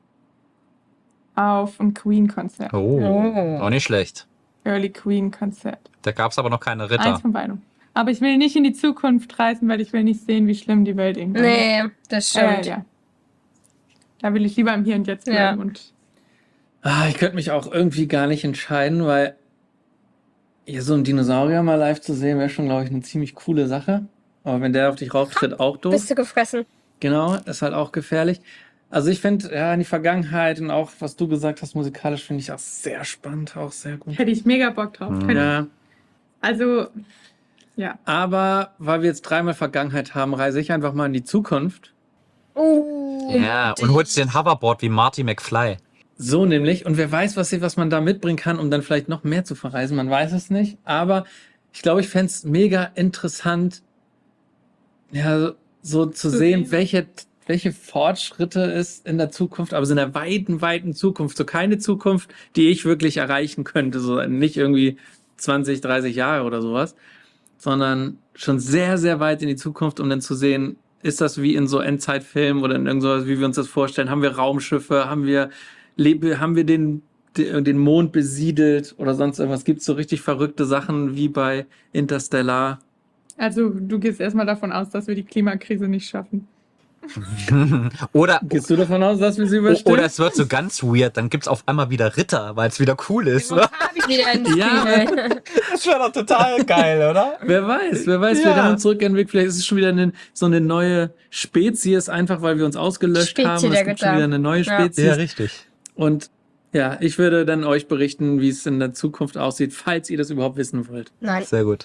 Speaker 4: auf ein Queen-Konzert.
Speaker 2: Oh,
Speaker 3: Oh.
Speaker 2: auch nicht schlecht.
Speaker 4: Early Queen-Konzert.
Speaker 2: Da gab's aber noch keine
Speaker 4: Eins
Speaker 2: Ritter.
Speaker 4: von beiden. Aber ich will nicht in die Zukunft reisen, weil ich will nicht sehen, wie schlimm die Welt irgendwann wird.
Speaker 3: Nee, das
Speaker 4: Äh,
Speaker 3: stimmt.
Speaker 4: ja. Da will ich lieber im Hier und Jetzt bleiben.
Speaker 3: Ja.
Speaker 4: Und
Speaker 1: Ah, ich könnte mich auch irgendwie gar nicht entscheiden, weil ja, so einen Dinosaurier mal live zu sehen, wäre schon, glaube ich, eine ziemlich coole Sache. Aber wenn der auf dich rauftritt, auch doof.
Speaker 3: Bist du gefressen?
Speaker 1: Genau, ist halt auch gefährlich. Also ich finde, ja, in die Vergangenheit und auch, was du gesagt hast, musikalisch finde ich auch sehr spannend, auch sehr gut.
Speaker 4: hätte ich mega Bock drauf.
Speaker 2: Mhm.
Speaker 4: Könnte-
Speaker 1: Ja,
Speaker 4: Also, ja.
Speaker 1: aber weil wir jetzt dreimal Vergangenheit haben, reise ich einfach mal in die Zukunft.
Speaker 3: Oh.
Speaker 2: Ja, und holst dir ein Hoverboard wie Marty McFly.
Speaker 1: So nämlich. Und wer weiß, was, was man da mitbringen kann, um dann vielleicht noch mehr zu verreisen. Man weiß es nicht. Aber ich glaube, ich fände es mega interessant, ja, so zu
Speaker 4: Zu
Speaker 1: sehen,
Speaker 4: sehen.
Speaker 1: welche, welche Fortschritte es in der Zukunft, aber so in der weiten, weiten Zukunft. So keine Zukunft, die ich wirklich erreichen könnte. So nicht irgendwie zwanzig, dreißig Jahre oder sowas, sondern schon sehr, sehr weit in die Zukunft, um dann zu sehen, ist das wie in so Endzeitfilmen oder in irgend sowas, wie wir uns das vorstellen? Haben wir Raumschiffe? Haben wir, lebe, haben wir den, den den Mond besiedelt oder sonst irgendwas? Gibt es so richtig verrückte Sachen wie bei Interstellar?
Speaker 4: Also, du gehst erstmal davon aus, dass wir die Klimakrise nicht schaffen.
Speaker 2: Oder,
Speaker 1: Gehst du davon aus, dass wir sie überstehen?
Speaker 2: oder es wird so ganz weird, dann gibt's auf einmal wieder Ritter, weil es wieder cool ist.
Speaker 3: Habe ich wieder ins
Speaker 1: Ja.
Speaker 3: Spiel.
Speaker 2: Das wäre doch total geil, oder?
Speaker 1: Wer weiß, wer weiß,
Speaker 2: Ja.
Speaker 1: wir haben uns zurückentwickelt. Vielleicht ist es schon wieder eine, so eine neue Spezies, einfach weil wir uns ausgelöscht
Speaker 3: Spezie
Speaker 1: haben. Es
Speaker 3: der
Speaker 1: gibt schon
Speaker 3: Götter.
Speaker 1: wieder eine neue
Speaker 3: Ja.
Speaker 1: Spezies.
Speaker 2: Ja, richtig.
Speaker 1: Und ja, ich würde dann euch berichten, wie es in der Zukunft aussieht, falls ihr das überhaupt wissen wollt.
Speaker 3: Nein.
Speaker 2: Sehr gut.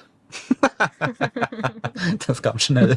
Speaker 2: Das kam schnell.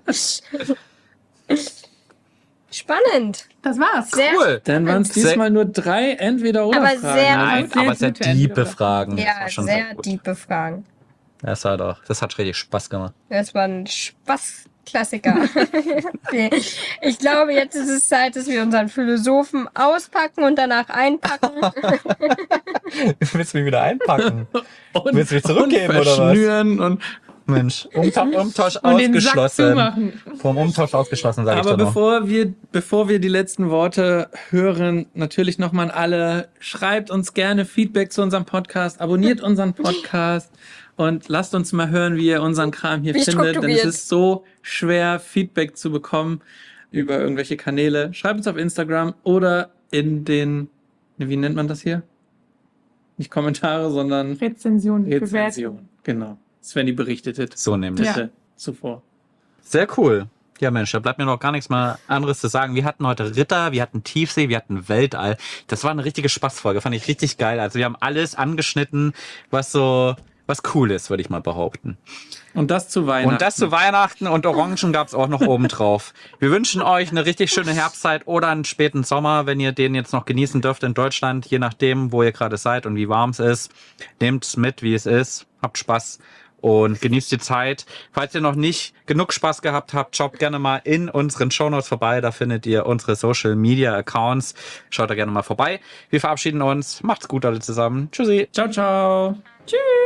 Speaker 3: Spannend.
Speaker 4: Das war's.
Speaker 3: Sehr
Speaker 2: Cool.
Speaker 1: Dann waren es
Speaker 2: Sehr-
Speaker 1: diesmal nur drei Entweder-Oder-Fragen.
Speaker 3: Aber sehr-
Speaker 2: Nein,
Speaker 4: sehr
Speaker 2: aber sehr
Speaker 4: gute
Speaker 2: tiefe
Speaker 4: Entweder.
Speaker 2: Fragen. Das
Speaker 3: Ja,
Speaker 2: war schon
Speaker 3: sehr
Speaker 2: gut.
Speaker 3: tiefe Fragen.
Speaker 2: Das war doch, das hat richtig Spaß gemacht.
Speaker 3: Das war ein Spaß-Klassiker. Okay. Ich glaube, jetzt ist es Zeit, dass wir unseren Philosophen auspacken und danach einpacken.
Speaker 2: Willst du mich wieder einpacken?
Speaker 1: Und,
Speaker 2: Willst du mich zurückgeben,
Speaker 1: und
Speaker 2: oder was?
Speaker 1: verschnüren und
Speaker 2: Mensch, Umta Umtausch
Speaker 4: Und den Sack
Speaker 2: ausgeschlossen.
Speaker 4: zumachen.
Speaker 2: Vom Umtausch ausgeschlossen, sage ich
Speaker 1: Aber
Speaker 2: doch noch.
Speaker 1: bevor wir, bevor wir die letzten Worte hören, natürlich nochmal an alle, schreibt uns gerne Feedback zu unserem Podcast, abonniert unseren Podcast und lasst uns mal hören, wie ihr unseren Kram hier
Speaker 3: Wie
Speaker 1: findet, denn es
Speaker 3: strukturiert.
Speaker 1: ist so schwer, Feedback zu bekommen über irgendwelche Kanäle. Schreibt uns auf Instagram oder in den, wie nennt man das hier? Nicht Kommentare, sondern
Speaker 4: Rezension, Bewertung.
Speaker 1: Rezension. Genau. Svenny berichtete
Speaker 2: So nämlich.
Speaker 4: Ja.
Speaker 1: bitte zuvor.
Speaker 2: Sehr cool. Ja, Mensch, da bleibt mir noch gar nichts mehr anderes zu sagen. Wir hatten heute Ritter, wir hatten Tiefsee, wir hatten Weltall. Das war eine richtige Spaßfolge, fand ich richtig geil. Also wir haben alles angeschnitten, was so, was cool ist, würde ich mal behaupten.
Speaker 1: Und das zu Weihnachten.
Speaker 2: Und das zu Weihnachten und Orangen gab's auch noch oben drauf. Wir wünschen euch eine richtig schöne Herbstzeit oder einen späten Sommer, wenn ihr den jetzt noch genießen dürft in Deutschland, je nachdem, wo ihr gerade seid und wie warm es ist. Nehmt's mit, wie es ist. Habt Spaß. Und genießt die Zeit. Falls ihr noch nicht genug Spaß gehabt habt, schaut gerne mal in unseren Shownotes vorbei. Da findet ihr unsere Social Media Accounts. Schaut da gerne mal vorbei. Wir verabschieden uns. Macht's gut alle zusammen. Tschüssi.
Speaker 1: Ciao, ciao.
Speaker 4: Tschüss.